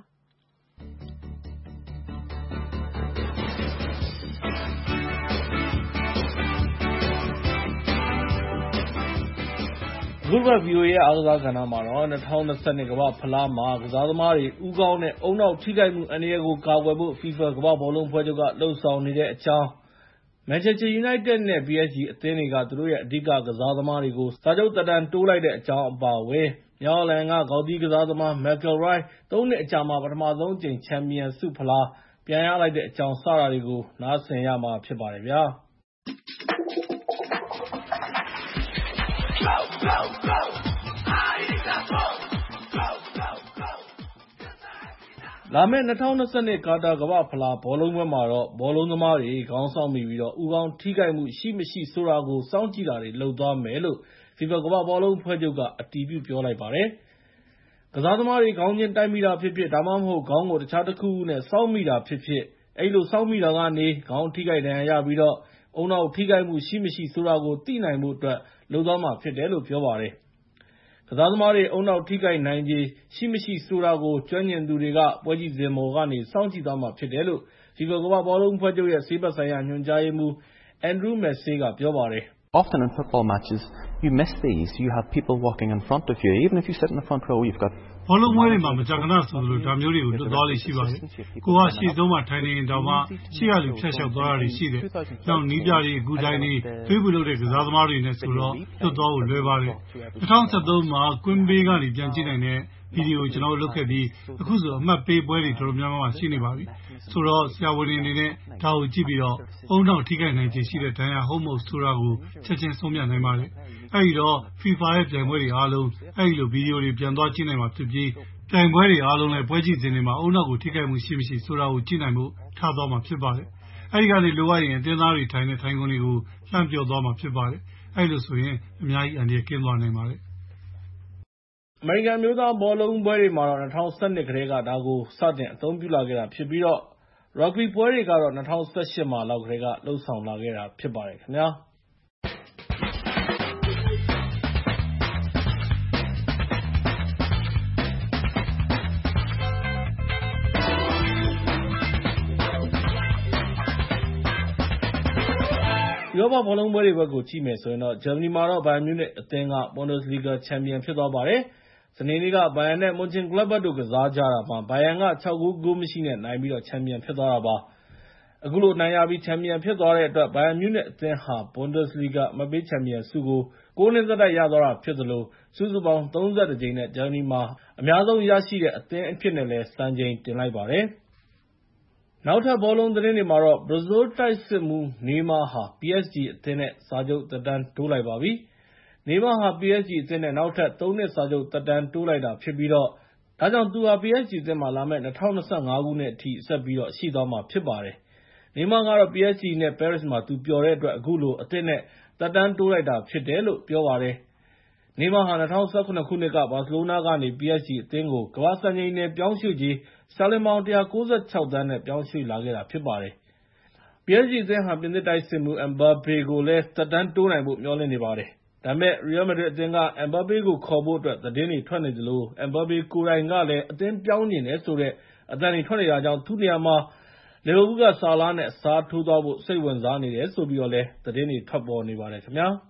S4: အခုက VOA ရဲ့အားကစားကဏ္ဍမှာတော့2022ကမ္ဘာဖလားမှာကစားသမားတွေဦးခေါင်းနဲ့ဦးနှောက်ထိခိုက်မှုအန္တရာယ်ကိုကာကွယ်ဖို့ FIFA ကမ္ဘာဘောလုံးအဖွဲ့ချုပ်ကလှုံ့ဆော်နေတဲ့အကြောင်း Manchester United နဲ့ PSG အသင်းတွေကသူတို့ရဲ့အဓိကကစားသမားတွေကိုစာချုပ်သက်တမ်းတိုးလိုက်တဲ့အကြောင်းအပါအဝင်မြောက်အလန်ကဂေါက်သီးကစားသမား McIlroy 3 နှစ်အကြာမှာပထမဆုံးအကြိမ်ချန်ပီယံဆုဖလားပြန်ရလိုက်တဲ့အကြောင်းစတာတွေကိုနားဆင်ရမှာဖြစ်ပါတယ်ဗျာလာမယ့်2022ကာတာကမ္ဘာဖလားဘောလုံးပွဲမှာတော့ဘောလုံးသမားတွေခေါင်းဆောင်မိပြီးတော့ဦးခေါင်းထိခိုက်မှုရှိမရှိဆိုတာကိုစောင့်ကြည့်တာတွေလုပ်သွားမယ်လို့ FIFA ကမ္ဘာဘောလုံးဖွဲ့ချုပ်ကအတည်ပြုပြောလိုက်ပါတယ်။ကစားသမားတွေခေါင်းချင်းတိုက်မိတာဖြစ်ဖြစ်ဒါမှမဟုတ်ခေါင်းကိုတခြားတစ်ခုခုနဲ့စောင့်မိတာဖြစ်ဖြစ်အဲ့လိုစောင့်မိတာကနေခေါင်းထိခိုက်ဒဏ်ရာရပြီးတော့ဦးနှောက်ထိခိုက်မှုရှိမရှိဆိုတာကိုသိနိုင်ဖို့အတွက်လုပ်သွားမှာဖြစ်တယ်လို့ပြောပါတယ်။ကစားသမားတွေအုံနောက်ထိခိုက်နိုင်ခြေရှိမရှိဆိုတာကိုကျွမ်းကျင်သူတွေကပွဲကြည့်စင်ပေါ်ကနေစောင့်ကြည့်သွားမှာဖြစ်တယ်လို့ FIFA ကမ္ဘာဘောလုံးဖွဲ့ချုပ်ရဲ့ဆေးဘက်ဆိုင်ရာညွှန်ကြားရေးမှူး Andrew Messey ကပြောပါတယ်။
S8: Often in football matches you miss these you have people walking in front of you even if you sit in the front row you've got
S11: ဘောလုံးပွဲတွေမှာမကြာခဏဆိုလိုဒါမျိုးတွေကိုလွတ်သွားလိမ့်ရှိပါတယ်။ကိုကရှေ့ဆုံးမှာထိုင်နေရင်တောင်မှရှေ့ရလူဖြတ်လျှောက်သွားတာတွေရှိတယ်။နောက်နီးပြတွေအကူတိုင်းတွေသွေးပူလို့တဲ့ကစားသမားတွေနဲ့ဆိုတော့လွတ်သွားဖို့လွယ်ပါတယ်။2013မှာကွင်းဘေးကနေပြန်ကြည့်နိုင်တဲ့ဗီဒီယိုကျွန်တော်လုပ်ခဲ့ပြီးအခုဆိုအမှတ်ပေးပွဲတွေတော်တော်များများရှိနေပါပြီ။ဆိုတော့ဆရာဝန်တွေအနေနဲ့ဒါကိုကြည့်ပြီးတော့အုံနောက်ထိခိုက်နိုင်ခြေရှိတဲ့ဒဏ်ရာဟုတ်မဟုတ်ဆိုတာကိုချက်ချင်းဆုံးဖြတ်နိုင်ပါတယ်။အဲဒီတော့ FIFA ရဲ့ပြိုင်ပွဲတွေအားလုံးအဲဒီလိုဗီဒီယိုတွေပြန်သွားကြည့်နိုင်မှာဖြစ်ပြီးပြိုင်ပွဲတွေအားလုံးလည်းပွဲကြည့်စင်တွေမှာအုံနောက်ကိုထိခိုက်မှုရှိမရှိဆိုတာကိုကြည့်နိုင်ဖို့ထားသွားမှာဖြစ်ပါတယ်။အဲဒီကနေလိုအပ်ရင်အသင်းသားတွေထိုင်တဲ့ထိုင်ကုန်တွေကိုလှမ်းပြောသွားမှာဖြစ်ပါတယ်။အဲဒီလိုဆိုရင်အများကြီးအန္တရာယ်ကင်းသွားနိုင်ပါတယ်
S4: ။အမေရိကန်မျိုးသားဘောလုံးပွဲတွေမှာတော့2012ကတည်းကဒါကိုစတင်အသုံးပြုလာခဲ့တာဖြစ်ပြီးတော့ rugby ပွဲတွေကတော့2018မှာလောက်ကတည်းကလှုပ်ဆောင်လာခဲ့တာဖြစ်ပါတယ်ခင်ဗျာ။ဥရောပဘောလုံးပွဲတွေဘက်ကိုကြည့်မယ်ဆိုရင်တော့ဂျာမနီမှာတော့ဘိုင်ယန်မြူးနစ်အသင်းက Bundesliga ချန်ပီယံဖြစ်သွားပါတယ်။စနေနေ့ကဘိုင်ယန်နဲ့မွန်ချင်ဂလက်ဘတ်တို့ကစားကြတာမှာဘိုင်ယန်က6 ဂိုးမရှိနဲ့နိုင်ပြီးတော့ချန်ပီယံဖြစ်သွားတာပါ။အခုလိုနိုင်ရပြီးချန်ပီယံဖြစ်သွားတဲ့အတွက်ဘိုင်ယန်မြူးနစ်အသင်းဟာ Bundesliga အမှတ်ပေးချန်ပီယံဆုကို9 နှစ်ဆက်တိုက်ရသွားတာဖြစ်သလိုစုစုပေါင်း31ကြိမ်နဲ့ဂျာမနီမှာအများဆုံးရရှိတဲ့အသင်းအဖြစ်နဲ့လည်းစံချိန်တင်လိုက်ပါတယ်။နောက်ထပ်ဘောလုံးသတင်းတွေမှာတော့ဘရာဇီးတိုက်စစ်မှူးနေမာဟာ PSG အသင်းနဲ့စာချုပ်သက်တမ်းတိုးလိုက်ပါပြီ။နေမာဟာ PSG အသင်းနဲ့နောက်ထပ်3 နှစ်စာချုပ်သက်တမ်းတိုးလိုက်တာဖြစ်ပြီးတော့ဒါကြောင့်သူဟာ PSG အသင်းမှာလာမယ့်2025ခုနှစ်အထိဆက်ပြီးတော့ရှိသွားမှာဖြစ်ပါတယ်။နေမာကတော့ PSG နဲ့ Paris မှာသူပျော်တဲ့အတွက်အခုလိုအသင်းနဲ့သက်တမ်းတိုးလိုက်တာဖြစ်တယ်လို့ပြောပါတယ်။နေမာဟာ2017ခုနှစ်ကဘာစီလိုနာကနေ PSG အသင်းကိုကမ္ဘာစံချိန်နဲ့ပြောင်းရွှေ့ကြေးစတာလင်ပေါင်196 သန်းနဲ့ပြောင်းရွှေ့လာခဲ့တာဖြစ်ပါတယ်။ PSG အသင်းဟာပြင်သစ်တိုက်စစ်မှူး Mbappé ကိုလည်းသက်တမ်းတိုးနိုင်ဖို့မျှော်လင့်နေပါတယ်ဒါပေမဲ့ Real Madrid အသင်းက Mbappe ကိုခေါ်ဖို့အတွက်သတင်းတွေထွက်နေသလို Mbappe ကိုယ်တိုင်ကလည်းအသင်းပြောင်းချင်တယ်ဆိုတဲ့အသံတွေထွက်နေတာကြောင့်သူ့နေရာမှာ လီဗာပူးက ဆာလာနဲ့အစားထိုးသွားဖို့စိတ်ဝင်စားနေတယ်ဆိုပြီးတော့လည်းသတင်းတွေထွက်ပေါ်နေပါတယ်ခင်ဗျာ။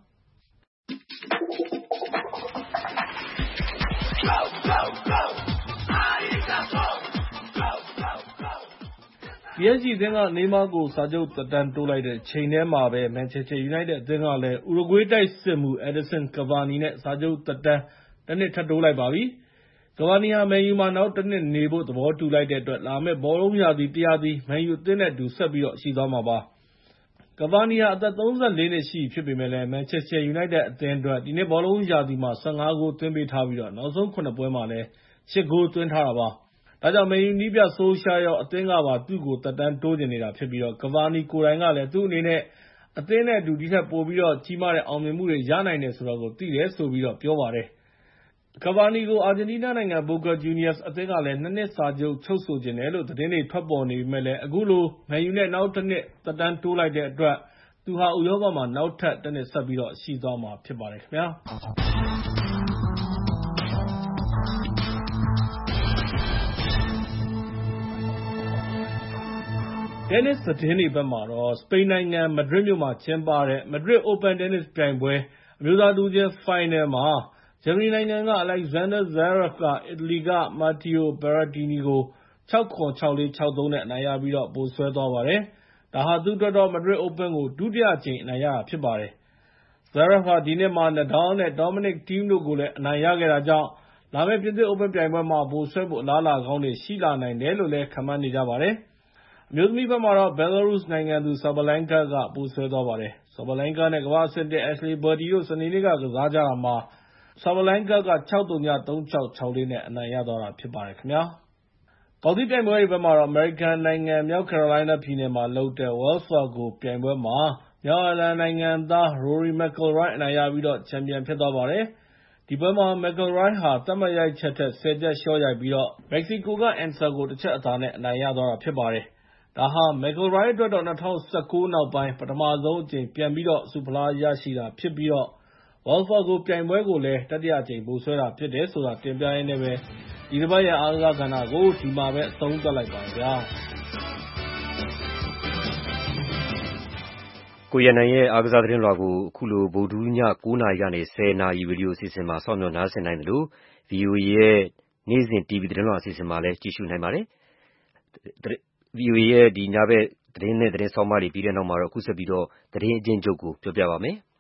S4: PSG အသင်းက နေမားကိုစာချုပ်သက်တမ်းတိုးလိုက်တဲ့အချိန်ထဲမှာပဲ Manchester United အသင်းကလည်း ဥရုဂွေးတိုက်စစ်မှူး Edinson Cavani နဲ့ စာချုပ်သက်တမ်း 1 နှစ်ထပ်တိုးလိုက်ပါပြီ။ Cavani ဟာ Man U မှာ နောက် 1 နှစ်နေဖို့သဘောတူလိုက်တဲ့အတွက် လာမယ့်ဘောလုံးရာသီတရာသီ Man U အသင်းနဲ့အတူ ဆက်ပြီးတော့ရှိသွားမှာဖြစ်ပါတယ်။ Cavani ဟာ အသက် 34 နှစ်ရှိပြီဖြစ်ပေမယ့်လည်း Manchester United အသင်းအတွက် ဒီနှစ်ဘောလုံးရာသီမှာ 15 ဂိုးသွင်းပေးထားပြီး နောက်ဆုံး 7 ပွဲမှာလည်း 8 ဂိုးသွင်းထားတာပါ။ ဒါကြောင့် Man U နည်းပြ Solskjaer ရော အသင်းကပါ သူ့ကိုသက်တမ်းတိုးချင်နေတာဖြစ်ပြီး Cavani ကိုယ်တိုင်ကလည်း သူ့အနေနဲ့ အသင်းနဲ့အတူ ဒီထက်ပိုပြီးကြီးမားတဲ့အောင်မြင်မှုတွေရနိုင်တယ်ဆိုတာကို သိတယ်ဆိုပြီးပြောပါတယ်။ Cavani ကို အာဂျင်တီးနားနိုင်ငံ Boca Juniors အသင်းကလည်း 2 နှစ်စာချုပ်ချုပ်ဆိုချင်တယ်လို့ သတင်းတွေထွက်ပေါ်နေပေမယ့်လည်း အခုလို Man U နဲ့ နောက် 1 နှစ်သက်တမ်းတိုးလိုက်တဲ့အတွက် သူဟာ ဥရောပမှာ နောက်ထပ် 1 နှစ်ဆက်ပြီးတော့ရှိသွားမှာဖြစ်ပါတယ်ခင်ဗျာ။ တင်းနစ်သတင်းတွေဘက်မှာတော့ စပိန်နိုင်ငံ မဒရစ်မြို့မှာကျင်းပတဲ့ Madrid Open တင်းနစ်ပြိုင်ပွဲ အမျိုးသားတဦးချင်းဖိုင်နယ်မှာ ဂျာမနီနိုင်ငံက Alexander Zverev က အီတလီက Matteo Berrettini ကို 6-7 6-4 6-3 နဲ့ အနိုင်ရပြီး ဗိုလ်စွဲသွားပါတယ်။ ဒါဟာ သူ့အတွက်တော့ Madrid Open ကို ဒုတိယအကြိမ်အနိုင်ရတာဖြစ်ပါတယ်။ Zverev ဟာ ဒီနှစ်မှာ Nadal နဲ့ Dominic Thiem တို့ကိုလည်း အနိုင်ရခဲ့တာကြောင့် လာမယ့် ပြင်သစ် Open ပြိုင်ပွဲမှာ ဗိုလ်စွဲဖို့အလားအလာကောင်းတွေရှိလာနိုင်တယ်လို့ ခန့်မှန်းနေကြပါတယ်။ အမျိုးသမီးဘက်မှာတော့ Belarus နိုင်ငံသူ Sabalenka က ဗိုလ်စွဲသွားပါတယ်။ Sabalenka နဲ့ ကမ္ဘာ့အဆင့် 1 Ashleigh Barty တို့ စနေနေ့က ကစားကြတာမှာ Sabalenka က 6-0 3-6 6-4 နဲ့ အနိုင်ရသွားတာဖြစ်ပါတယ်ခင်ဗျာ။ ဘောက်သီးပြိုင်ပွဲတွေဘက်မှာတော့ အမေရိကန်နိုင်ငံ မြောက်ကယ်ရိုလိုင်းနားပြည်နယ်မှာလုပ်တဲ့ Wells Fargo ပြိုင်ပွဲမှာ မြောက်အိုင်ယာလန်နိုင်ငံသား Rory McIlroy အနိုင်ရပြီး ချန်ပီယံဖြစ်သွားပါတယ်။ ဒီပွဲမှာ McIlroy ဟာ သတ်မှတ်ရိုက်ချက်ထက် 10 ချက်လျှော့ရိုက်ပြီး မက္ကဆီကိုက Ancer ကို 1 ချက်အသာနဲ့ အနိုင်ရသွားတာဖြစ်ပါတယ်။ ဒါဟာ McIlroy အတွက်တော့ ၂၀၁၉ နောက်ပိုင်း ပထမဆုံးအကြိမ် ပြန်ပြီးတော့ ဆုဖလားရရှိတာဖြစ်ပြီး Wells Fargo ပြိုင်ပွဲကိုလည်း တတိယအကြိမ်ဗိုလ်စွဲတာဖြစ်တယ်ဆိုတာ တင်ပြရင်းနဲ့ ဒီတပတ်ရဲ့အားကစားကဏ္ဍကို ဒီမှာပဲ အဆုံးသတ်လိုက်ပါမယ်ခင်ဗျာ။
S2: ကိုရန်နိုင်ရဲ့အားကစားသတင်းလွှာကို အခုလို ဗုဒ္ဓဟူးည 9 နာရီကနေ 10 နာရီ ရေဒီယိုအစီအစဉ်မှာ စောင့်မျှော်နားဆင်နိုင်သလို VOA ရဲ့ နေ့စဉ် TV သတင်းလွှာအစီအစဉ်မှာလည်း ကြည့်ရှုနိုင်ပါတယ်။ VOA ရဲ့ ညဘက်သတင်းနဲ့ သတင်းဆောင်းပါးတွေပြီးတဲ့နောက်မှာတော့ အခုဆက်ပြီးတော့ သတင်းအကျဉ်းချုပ်ကို ပြောပြပါမယ်။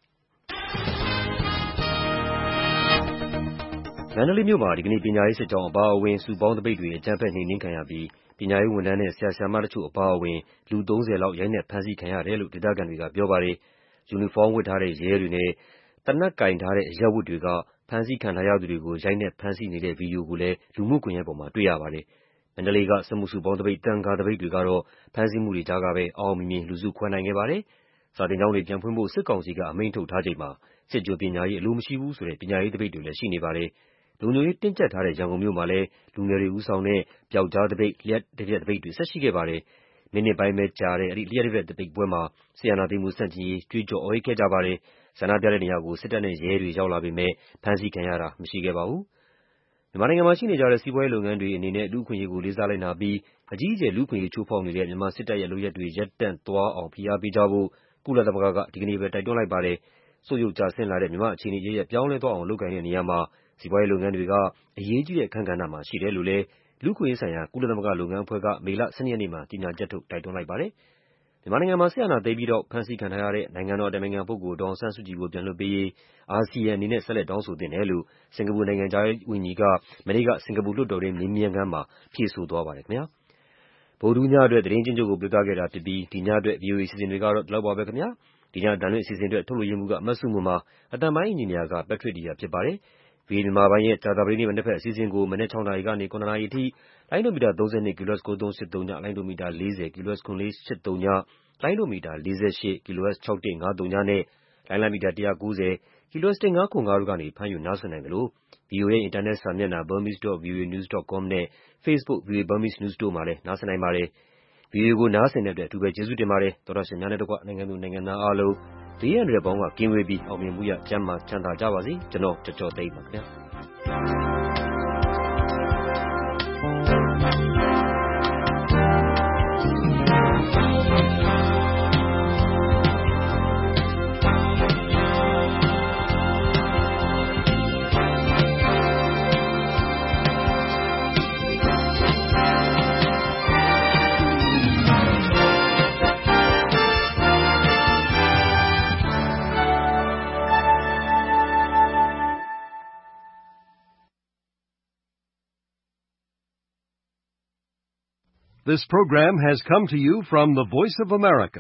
S2: မန္တလေးမြို့မှာ ဒီကနေ့ ပညာရေးစစ်ကြောင်းအပါအဝင် စုပေါင်းသပိတ်တွေ အကြမ်းဖက်နှိမ်နင်းခံရပြီး ပညာရေးဝန်ထမ်းနဲ့ ဆရာ ဆရာမတချို့အပါအဝင် လူ 30 လောက် ရိုက်နှက်ဖမ်းဆီးခံရတယ်လို့ ဒေသခံတွေကပြောပါတယ်။ ယူနီဖောင်းဝတ်ထားတဲ့ ရဲတွေနဲ့ သေနတ်ကိုင်ထားတဲ့ အရပ်ဝတ်တွေက ဖမ်းဆီးခံထားရသူတွေကို ရိုက်နှက်ဖမ်းဆီးနေတဲ့ ဗွီဒီယိုကိုလည်း လူမှုကွန်ရက်ပေါ်မှာ တွေ့ရပါတယ်။ မန္တလေးက စက်မှုစုပေါင်းသပိတ်၊ သံဃာသပိတ်တွေကတော့ ဖမ်းဆီးမှုတွေကြားကပဲ အောင်အောင်မြင်မြင် လူစုခွဲနိုင်ခဲ့ပါတယ်။ စာသင်ကျောင်းတွေပြန်ဖွင့်ဖို့ စစ်ကောင်စီက အမိန့်ထုတ်ထားချိန်မှာ စစ်ကျွန်ပညာရေး အလိုမရှိဘူးဆိုတဲ့ ပညာရေးသပိတ်တွေလည်း ရှိနေပါတယ်။ လုံခြုံရေးတင်းကျပ်ထားတဲ့ ရန်ကုန်မြို့မှာလည်း လူငယ်တွေဦးဆောင်တဲ့ ပြောက်ကျားသပိတ်၊ လ ျှပ်တပြက်သပိတ်တွေ ဆက်ရှိခဲ့ပါတယ်။ မိနစ်ပိုင်းပဲကြာတဲ့ လ ျှပ်တပြက်သပိတ်ပွဲမှာ စစ်အာဏာသိမ်းမှုဆန့်ကျင်ရေး ကြွေးကျော်အော်ဟစ်ခဲ့ကြပါတယ်။ ဆန္ဒပြတဲ့နေရာကို စစ်တပ်နဲ့ ရဲတွေရောက်လာပေမယ့် ဖမ်းဆီးခံရတာမရှိခဲ့ပါဘူး။ မြန်မာနိုင်ငံမှာရှိနေကြတဲ့ စီးပွားရေးလုပ်ငန်းတွေအနေနဲ့ လူ့အခွင့်အရေးကို လေးစားလိုက်နာပြီး အကြီးအကျယ် လူ့အခွင့်အရေးချိုးဖောက်နေတဲ့ မြန်မာစစ်တပ်ရဲ့ လုပ်ရပ်တွေ ရပ်တန့်သွားအောင် ဖိအားပေးကြဖို့ ကုလသမဂ္ဂက ဒီကနေ့ပဲ တိုက်တွန်းလိုက်ပါတယ်။ ဆုတ်ယုတ်ကျဆင်းလာတဲ့ မြန်မာ့အခြေအနေ အရပ်ရပ်ပြောင်းလဲသွားအောင် လုပ်ကိုင်တဲ့နေရာမှာ စီးပွားရေးလုပ်ငန်းတွေက အရေးကြီးတဲ့အခန်းကဏ္ဍမှာ ရှိတယ်လို့လည်း လူ့အခွင့်အရေးဆိုင်ရာ ကုလသမဂ္ဂလုပ်ငန်းအဖွဲ့က မေလ 12 ရက်နေ့မှာ ကြေညာချက်ထုတ် တိုက်တွန်းလိုက်ပါတယ်။ မြန်မာနိုင်ငံမှာ စစ်အာဏာသိမ်းပြီးနောက် ဖမ်းဆီးခံထားရတဲ့ နိုင်ငံတော်အတိုင်ပင်ခံပုဂ္ဂိုလ် ဒေါ်အောင်ဆန်းစုကြည်ကို ပြန်လွှတ်ပေးရေး အာဆီယံအနေနဲ့ ဆက်လက်တောင်းဆိုသင့်တယ်လို့ စင်္ကာပူနိုင်ငံခြားရေးဝန်ကြီးက မနေ့က စင်္ကာပူလွှတ်တော်တွင်း မေးမြန်းခန်းမှာ ဖြေဆိုသွားပါတယ်ခင်ဗျာ။ ဗုဒ္ဓဟူးညအတွက် သတင်းအကျဉ်းချုပ်ကို ပြောပြခဲ့တာဖြစ်ပြီး ဒီညအတွက် VOA အစီအစဉ်တွေကတော့ ဒီလောက်ပါပဲခင်ဗျာ။ ဒီညအသံလွှင့်အစီအစဉ်အတွက် ထုတ်လွှင့်ရေးမှူးက မဆုမွန်ပါ၊ အသံပိုင်းအင်ဂျင်နီယာက Patrick Dear ဖြစ်ပါတယ်။ VOA မြန်မာပိုင်းရဲ့ ကြာသပတေးနေ့ မနက်ဘက်အစီအစဉ်ကို မနက် 6 နာရီကနေ 7 နာရီအထိ လိုင်းဒိုမီတာ 32 kHz 9383 ည၊ လိုင်းဒိုမီတာ 40 kHz 9483 ည၊ လိုင်းဒိုမီတာ 48 kHz 6150 ညနဲ့ လိုင်းလတ်မီတာ 190 kHz 1505 တို့ကနေ ဖမ်းယူနားစွင့်နိုင်သလို VOA ရဲ့ အင်တာနက်စာမျက်နှာ burmese.voanews.com နဲ့ Facebook VOA Burmese News တို့မှာလည်း နားဆင်နိုင်ပါတယ်။ VOA ကို နားဆင်တဲ့အတွက် အထူးပဲကျေးဇူးတင်ပါတယ်။ သောတရှင်များနဲ့တကွ နိုင်ငံသူနိုင်ငံသားအားလုံးဘေးရန်တွေပေါင်းကကင်းဝေးပြီးအောင်မြင်မှုရကျန်းမာချမ်းသာကြပါစေကျွန်တော်ကြော်သိမ်းပါခင်ဗျာ
S3: This program has come to you from the Voice of America,